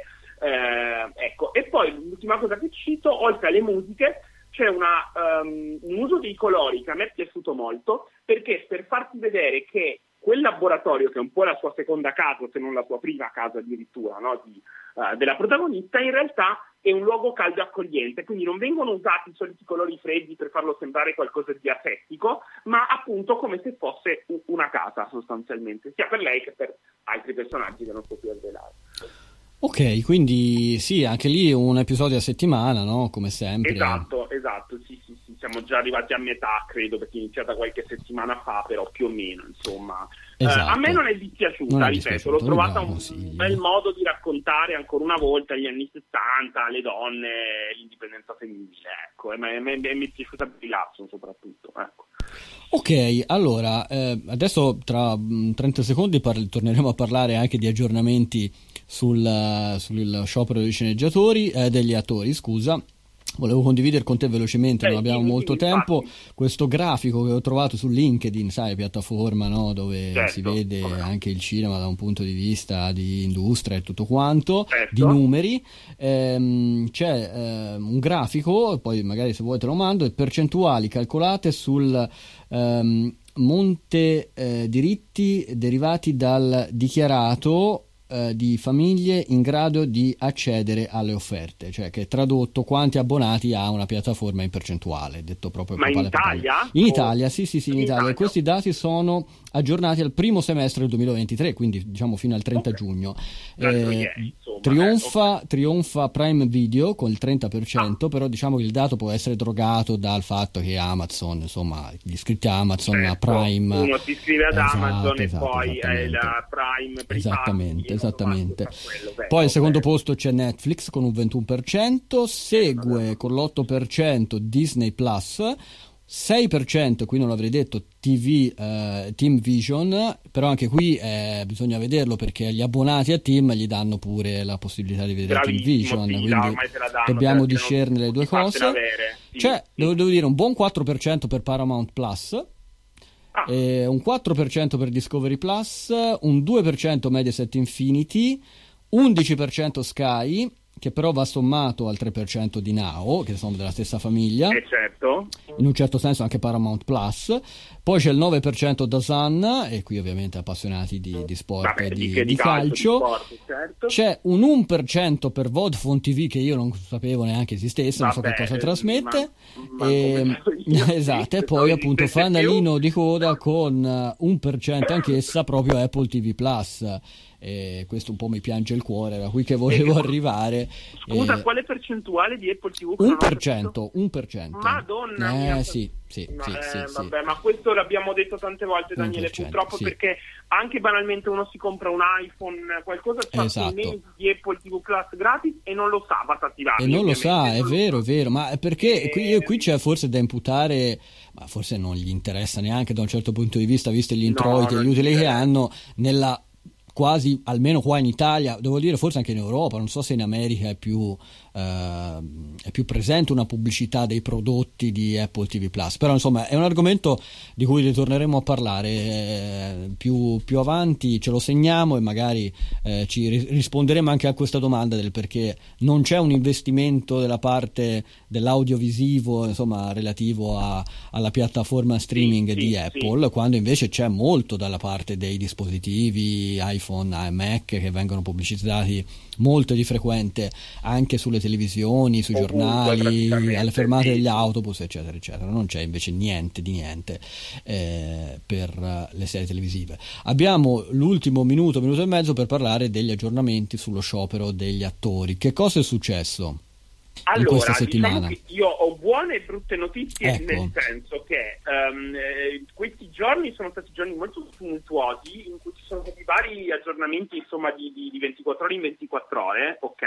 [SPEAKER 19] Eh, ecco. E poi l'ultima cosa che cito, oltre alle musiche, c'è una, um, un uso dei colori che a me è piaciuto molto, perché per farti vedere che quel laboratorio, che è un po' la sua seconda casa, se non la sua prima casa addirittura, no, di, uh, della protagonista, in realtà è un luogo caldo e accogliente, quindi non vengono usati i soliti colori freddi per farlo sembrare qualcosa di asettico, ma appunto come se fosse una casa sostanzialmente, sia per lei che per altri personaggi che non sto più a svelare.
[SPEAKER 1] Ok, quindi sì, anche lì un episodio a settimana, no? Come sempre.
[SPEAKER 19] Esatto, esatto, sì, sì, sì, siamo già arrivati a metà, credo, perché è iniziata qualche settimana fa, però più o meno, insomma.
[SPEAKER 1] Esatto.
[SPEAKER 19] Eh, a me non è dispiaciuta,
[SPEAKER 1] non è
[SPEAKER 19] ripeto,
[SPEAKER 1] dispiaciuto,
[SPEAKER 19] l'ho trovata un
[SPEAKER 1] sì.
[SPEAKER 19] bel modo di raccontare ancora una volta gli anni sessanta, le donne, l'indipendenza femminile, ecco, e mi è piaciuta Brie Larson soprattutto, ecco.
[SPEAKER 1] Ok, allora, eh, adesso tra mh, trenta secondi par- torneremo a parlare anche di aggiornamenti sul, sul sciopero dei sceneggiatori, eh, degli attori, scusa. volevo condividere con te velocemente,
[SPEAKER 19] Beh,
[SPEAKER 1] non abbiamo
[SPEAKER 19] dimmi,
[SPEAKER 1] molto
[SPEAKER 19] dimmi,
[SPEAKER 1] tempo,
[SPEAKER 19] infatti.
[SPEAKER 1] questo grafico che ho trovato su LinkedIn, sai, piattaforma, no, dove
[SPEAKER 19] Certo,
[SPEAKER 1] si vede
[SPEAKER 19] come no.
[SPEAKER 1] anche il cinema da un punto di vista di industria e tutto quanto,
[SPEAKER 19] Certo.
[SPEAKER 1] di numeri. Ehm, c'è ehm, un grafico, poi magari se vuoi te lo mando, e percentuali calcolate sul ehm, monte eh, diritti derivati dal dichiarato eh, di famiglie in grado di accedere alle offerte, cioè che tradotto quanti abbonati ha una piattaforma in percentuale, detto proprio
[SPEAKER 19] Ma
[SPEAKER 1] con
[SPEAKER 19] in
[SPEAKER 1] pale per
[SPEAKER 19] Italia?
[SPEAKER 1] pale. In
[SPEAKER 19] O-
[SPEAKER 1] Italia, sì sì sì, in,
[SPEAKER 19] in
[SPEAKER 1] Italia.
[SPEAKER 19] Italia?
[SPEAKER 1] Questi dati sono aggiornati al primo semestre del duemilaventitré, quindi diciamo fino al trenta giugno.
[SPEAKER 19] L'altro
[SPEAKER 1] Eh,
[SPEAKER 19] ieri, insomma,
[SPEAKER 1] trionfa,
[SPEAKER 19] eh,
[SPEAKER 1] trionfa Prime Video con il trenta per cento, ah. però diciamo che il dato può essere drogato dal fatto che Amazon, insomma, gli iscritti a Amazon,
[SPEAKER 19] certo.
[SPEAKER 1] a Prime,
[SPEAKER 19] Uno si iscrive ad
[SPEAKER 1] esatto,
[SPEAKER 19] Amazon
[SPEAKER 1] esatto,
[SPEAKER 19] e poi è
[SPEAKER 1] esattamente.
[SPEAKER 19] la Prime per
[SPEAKER 1] Esattamente, esattamente.
[SPEAKER 19] quello, beh,
[SPEAKER 1] Poi al
[SPEAKER 19] vabbè.
[SPEAKER 1] secondo posto c'è Netflix con un ventuno per cento, segue con l'otto per cento Disney Plus, sei per cento, qui non l'avrei detto, T V eh, Team Vision, però anche qui eh, bisogna vederlo perché gli abbonati a Team gli danno pure la possibilità di vedere Team
[SPEAKER 19] Bravissimo,
[SPEAKER 1] Vision,
[SPEAKER 19] sì,
[SPEAKER 1] quindi
[SPEAKER 19] da, ormai te la danno,
[SPEAKER 1] dobbiamo
[SPEAKER 19] te la
[SPEAKER 1] discernere le due
[SPEAKER 19] tutti,
[SPEAKER 1] cose.
[SPEAKER 19] fatela avere, sì,
[SPEAKER 1] C'è,
[SPEAKER 19] sì.
[SPEAKER 1] devo, devo dire, un buon quattro per cento per Paramount Plus,
[SPEAKER 19] Ah.
[SPEAKER 1] eh, un quattro per cento per Discovery Plus, un due per cento Mediaset Infinity, undici per cento Sky, che però va sommato al tre per cento di Now, che sono della stessa famiglia,
[SPEAKER 19] Eh, certo.
[SPEAKER 1] in un certo senso anche Paramount Plus. Poi c'è il nove per cento da Sun, e qui ovviamente appassionati di, di sport
[SPEAKER 19] Vabbè,
[SPEAKER 1] e di,
[SPEAKER 19] di,
[SPEAKER 1] di calcio,
[SPEAKER 19] di sport, certo.
[SPEAKER 1] c'è un uno per cento per Vodafone T V, che io non sapevo neanche esistesse, non so
[SPEAKER 19] Vabbè,
[SPEAKER 1] che cosa
[SPEAKER 19] eh,
[SPEAKER 1] trasmette,
[SPEAKER 19] ma- ma
[SPEAKER 1] e,
[SPEAKER 19] come so io,
[SPEAKER 1] esatto,
[SPEAKER 19] sì,
[SPEAKER 1] e poi
[SPEAKER 19] non
[SPEAKER 1] appunto
[SPEAKER 19] esistesse
[SPEAKER 1] fanalino
[SPEAKER 19] più.
[SPEAKER 1] di coda con uh, uno per cento anch'essa proprio Apple T V Plus, e questo un po' mi piange il cuore, era qui che volevo
[SPEAKER 19] Eh,
[SPEAKER 1] arrivare.
[SPEAKER 19] Scusa,
[SPEAKER 1] eh,
[SPEAKER 19] quale percentuale di Apple T V? che non
[SPEAKER 1] un
[SPEAKER 19] ho
[SPEAKER 1] per
[SPEAKER 19] capito?
[SPEAKER 1] cento, un per cento.
[SPEAKER 19] Madonna
[SPEAKER 1] eh,
[SPEAKER 19] mia.
[SPEAKER 1] sì, sì,
[SPEAKER 19] Ma,
[SPEAKER 1] sì,
[SPEAKER 19] eh,
[SPEAKER 1] sì, sì.
[SPEAKER 19] vabbè, ma questo l'abbiamo detto tante volte, Daniele,
[SPEAKER 1] uno per cento,
[SPEAKER 19] purtroppo,
[SPEAKER 1] sì.
[SPEAKER 19] perché anche banalmente uno si compra un iPhone, qualcosa, c'ha
[SPEAKER 1] Esatto.
[SPEAKER 19] sei mesi di Apple T V Plus gratis e non lo sa, va attivare.
[SPEAKER 1] E non lo sa, è
[SPEAKER 19] non lo
[SPEAKER 1] vero, è vero, ma è perché
[SPEAKER 19] Eh,
[SPEAKER 1] qui, qui c'è forse da imputare, ma forse non gli interessa neanche da un certo punto di vista, visti gli introiti e
[SPEAKER 19] non
[SPEAKER 1] gli utili
[SPEAKER 19] gli
[SPEAKER 1] che
[SPEAKER 19] interessa.
[SPEAKER 1] hanno, nella quasi, almeno qua in Italia, devo dire forse anche in Europa, non so se in America è più, eh, è più presente una pubblicità dei prodotti di Apple T V Plus, però insomma è un argomento di cui ritorneremo a parlare eh, più, più avanti, ce lo segniamo e magari eh, ci ri- risponderemo anche a questa domanda del perché non c'è un investimento della parte dell'audiovisivo, insomma, relativo a, alla piattaforma streaming
[SPEAKER 19] Sì,
[SPEAKER 1] di
[SPEAKER 19] sì,
[SPEAKER 1] Apple,
[SPEAKER 19] sì.
[SPEAKER 1] quando invece c'è molto dalla parte dei dispositivi iPhone, Mac, che vengono pubblicizzati molto di frequente anche sulle televisioni, sui
[SPEAKER 19] Ovunque,
[SPEAKER 1] giornali,
[SPEAKER 19] praticamente,
[SPEAKER 1] alle fermate
[SPEAKER 19] sì.
[SPEAKER 1] degli autobus, eccetera, eccetera. Non c'è invece niente di niente eh, per eh, le serie televisive. Abbiamo l'ultimo minuto, minuto e mezzo per parlare degli aggiornamenti sullo sciopero degli attori. Che cosa è successo in questa
[SPEAKER 19] Allora,
[SPEAKER 1] settimana?
[SPEAKER 19] diciamo che io ho buone e brutte notizie,
[SPEAKER 1] Ecco.
[SPEAKER 19] nel senso che ehm, eh, questi giorni sono stati giorni molto tumultuosi, in cui ci sono stati vari aggiornamenti, insomma, di, di, di ventiquattro ore in ventiquattro ore, ok?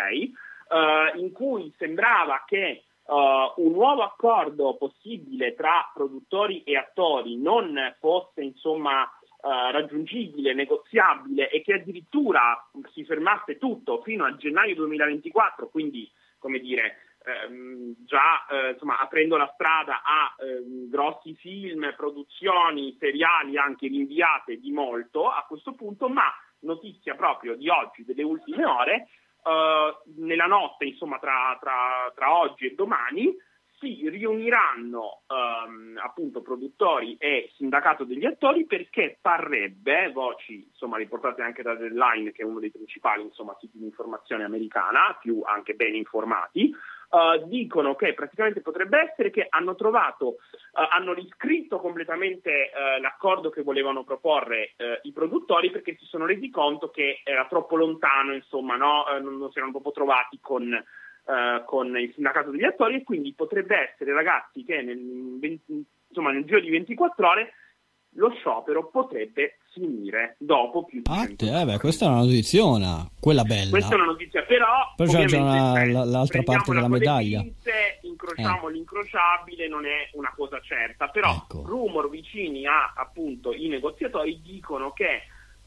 [SPEAKER 19] Eh, in cui sembrava che uh, un nuovo accordo possibile tra produttori e attori non fosse, insomma, Uh, raggiungibile, negoziabile, e che addirittura si fermasse tutto fino a gennaio duemilaventiquattro, quindi, come dire, ehm, già eh, insomma, aprendo la strada a ehm, grossi film, produzioni, seriali anche rinviate di molto a questo punto, ma notizia proprio di oggi, delle ultime ore, eh, nella notte, insomma, tra, tra, tra oggi e domani, si riuniranno um, appunto produttori e sindacato degli attori, perché parrebbe, voci insomma riportate anche da Deadline, che è uno dei principali insomma siti di informazione americana, più anche ben informati, uh, dicono che praticamente potrebbe essere che hanno trovato, uh, hanno riscritto completamente uh, l'accordo che volevano proporre uh, i produttori, perché si sono resi conto che era troppo lontano, insomma, no? Uh, non, non si erano proprio trovati con Uh, con il sindacato degli attori, e quindi potrebbe essere, ragazzi, che nel, venti, insomma, nel giro di ventiquattro ore lo sciopero potrebbe finire dopo più di
[SPEAKER 1] Ah,
[SPEAKER 19] cento
[SPEAKER 1] te, eh beh, questa è una notiziona, quella bella.
[SPEAKER 19] Questa è una notizia, però
[SPEAKER 1] Però c'è
[SPEAKER 19] ovviamente,
[SPEAKER 1] una-
[SPEAKER 19] beh,
[SPEAKER 1] la- l'altra
[SPEAKER 19] prendiamo
[SPEAKER 1] parte della
[SPEAKER 19] con le
[SPEAKER 1] medaglia.
[SPEAKER 19] pinze, incrociamo
[SPEAKER 1] Eh.
[SPEAKER 19] l'incrociabile, non è una cosa certa, però
[SPEAKER 1] Ecco.
[SPEAKER 19] rumor vicini a appunto i negoziatori dicono che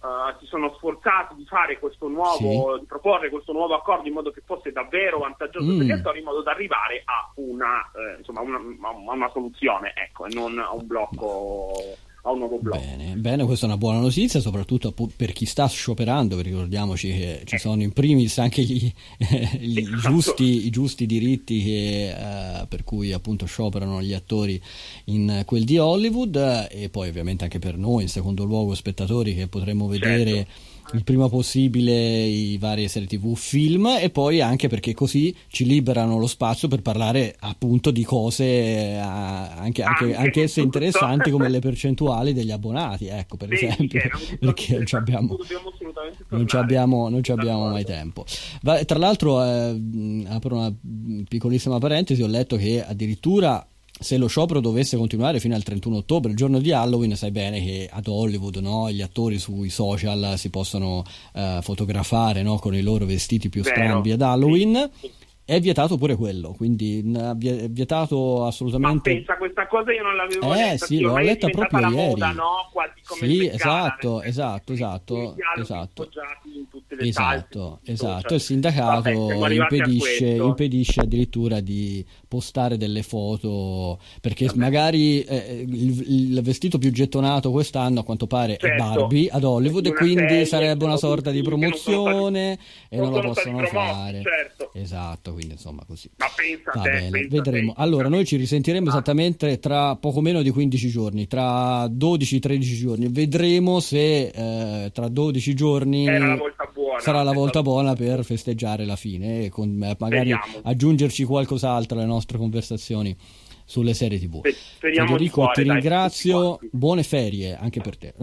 [SPEAKER 19] uh, si sono sforzati di fare questo nuovo,
[SPEAKER 1] sì.
[SPEAKER 19] di proporre questo nuovo accordo in modo che fosse davvero vantaggioso
[SPEAKER 1] Mm.
[SPEAKER 19] per gli attori, in modo da arrivare a una, eh, insomma, una, a una soluzione, ecco, e non a un blocco, a un nuovo blocco.
[SPEAKER 1] Bene, bene, questa è una buona notizia, soprattutto appu- per chi sta scioperando, perché ricordiamoci che ci sono in primis anche gli, gli
[SPEAKER 19] Esatto.
[SPEAKER 1] giusti, i giusti diritti che, eh, per cui appunto scioperano gli attori in quel di Hollywood, eh, e poi ovviamente anche per noi, in secondo luogo spettatori, che potremmo vedere
[SPEAKER 19] Certo.
[SPEAKER 1] il prima possibile i vari serie tv, film, e poi anche perché così ci liberano lo spazio per parlare appunto di cose eh, anche, anche,
[SPEAKER 19] Anche,
[SPEAKER 1] anche se
[SPEAKER 19] tutto.
[SPEAKER 1] interessanti, come le percentuali degli abbonati, ecco, per
[SPEAKER 19] Vedi
[SPEAKER 1] esempio,
[SPEAKER 19] che è una
[SPEAKER 1] perché non ci abbiamo,
[SPEAKER 19] dobbiamo assolutamente
[SPEAKER 1] non ci
[SPEAKER 19] tornare.
[SPEAKER 1] abbiamo, non ci abbiamo mai tempo. Va- tra l'altro eh, mh, apro una mh, piccolissima parentesi, ho letto che addirittura se lo sciopero dovesse continuare fino al trentuno ottobre, il giorno di Halloween, sai bene che ad Hollywood, no, gli attori sui social si possono eh, fotografare, no, con i loro vestiti più
[SPEAKER 19] Vero.
[SPEAKER 1] strambi ad Halloween.
[SPEAKER 19] Sì, sì.
[SPEAKER 1] È vietato pure quello, quindi n- è vietato
[SPEAKER 19] Ma
[SPEAKER 1] assolutamente.
[SPEAKER 19] pensa, questa cosa io non l'avevo
[SPEAKER 1] Eh,
[SPEAKER 19] letta,
[SPEAKER 1] sì, l'ho
[SPEAKER 19] ormai è
[SPEAKER 1] letta
[SPEAKER 19] diventata
[SPEAKER 1] proprio
[SPEAKER 19] la
[SPEAKER 1] ieri.
[SPEAKER 19] moda, no? Quasi come
[SPEAKER 1] Sì,
[SPEAKER 19] il Met Gala,
[SPEAKER 1] esatto,
[SPEAKER 19] nel senso
[SPEAKER 1] esatto,
[SPEAKER 19] che
[SPEAKER 1] esatto,
[SPEAKER 19] i dialoghi
[SPEAKER 1] esatto.
[SPEAKER 19] appoggiati in tutte le
[SPEAKER 1] Esatto,
[SPEAKER 19] salse,
[SPEAKER 1] esatto.
[SPEAKER 19] cioè,
[SPEAKER 1] Il sindacato
[SPEAKER 19] vabbè, siamo arrivati a
[SPEAKER 1] impedisce,
[SPEAKER 19] questo.
[SPEAKER 1] impedisce addirittura di postare delle foto, perché magari eh, il, il vestito più gettonato quest'anno a quanto pare
[SPEAKER 19] Certo.
[SPEAKER 1] è Barbie ad Hollywood, e
[SPEAKER 19] Una
[SPEAKER 1] quindi
[SPEAKER 19] serie,
[SPEAKER 1] sarebbe una
[SPEAKER 19] sono
[SPEAKER 1] sorta di
[SPEAKER 19] tutti che non sono
[SPEAKER 1] promozione e
[SPEAKER 19] non
[SPEAKER 1] non la
[SPEAKER 19] sono stati
[SPEAKER 1] possono
[SPEAKER 19] promossi,
[SPEAKER 1] fare.
[SPEAKER 19] certo.
[SPEAKER 1] Esatto, quindi insomma così.
[SPEAKER 19] Ma pensa
[SPEAKER 1] Va
[SPEAKER 19] te,
[SPEAKER 1] bene,
[SPEAKER 19] pensa
[SPEAKER 1] vedremo.
[SPEAKER 19] te.
[SPEAKER 1] Allora, noi ci risentiremo esattamente tra poco meno di quindici giorni, tra dodici tredici giorni. Vedremo se eh, tra dodici giorni
[SPEAKER 19] Era la volta buona.
[SPEAKER 1] sarà la volta
[SPEAKER 19] Esatto.
[SPEAKER 1] buona per festeggiare la fine e con, eh, magari
[SPEAKER 19] Speriamo.
[SPEAKER 1] aggiungerci qualcos'altro alle nostre conversazioni sulle serie tv.
[SPEAKER 19] Spe- speriamo
[SPEAKER 1] Federico,
[SPEAKER 19] di cuore,
[SPEAKER 1] ti
[SPEAKER 19] dai,
[SPEAKER 1] ringrazio,
[SPEAKER 19] tutti
[SPEAKER 1] buone ferie anche per te.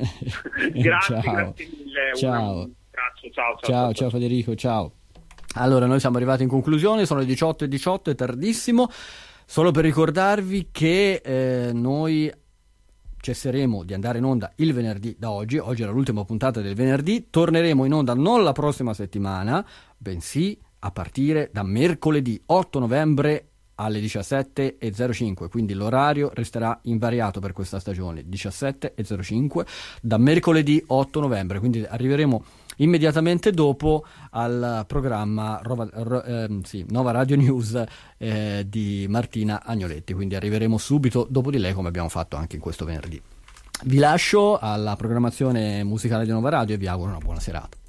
[SPEAKER 19] Grazie,
[SPEAKER 1] Ciao.
[SPEAKER 19] grazie mille.
[SPEAKER 1] Ciao.
[SPEAKER 19] Un abbraccio, ciao, ciao,
[SPEAKER 1] Ciao, ciao Federico, ciao. Allora, noi siamo arrivati in conclusione, sono le diciotto e diciotto, è tardissimo. Solo per ricordarvi che eh, noi cesseremo di andare in onda il venerdì da oggi, oggi era l'ultima puntata del venerdì, torneremo in onda non la prossima settimana, bensì a partire da mercoledì otto novembre alle diciassette e zero cinque, quindi l'orario resterà invariato per questa stagione, diciassette e zero cinque da mercoledì otto novembre, quindi arriveremo immediatamente dopo al programma Rova, ro, eh, sì, Nova Radio News eh, di Martina Agnoletti, quindi arriveremo subito dopo di lei, come abbiamo fatto anche in questo venerdì. Vi lascio alla programmazione musicale di Nova Radio e vi auguro una buona serata.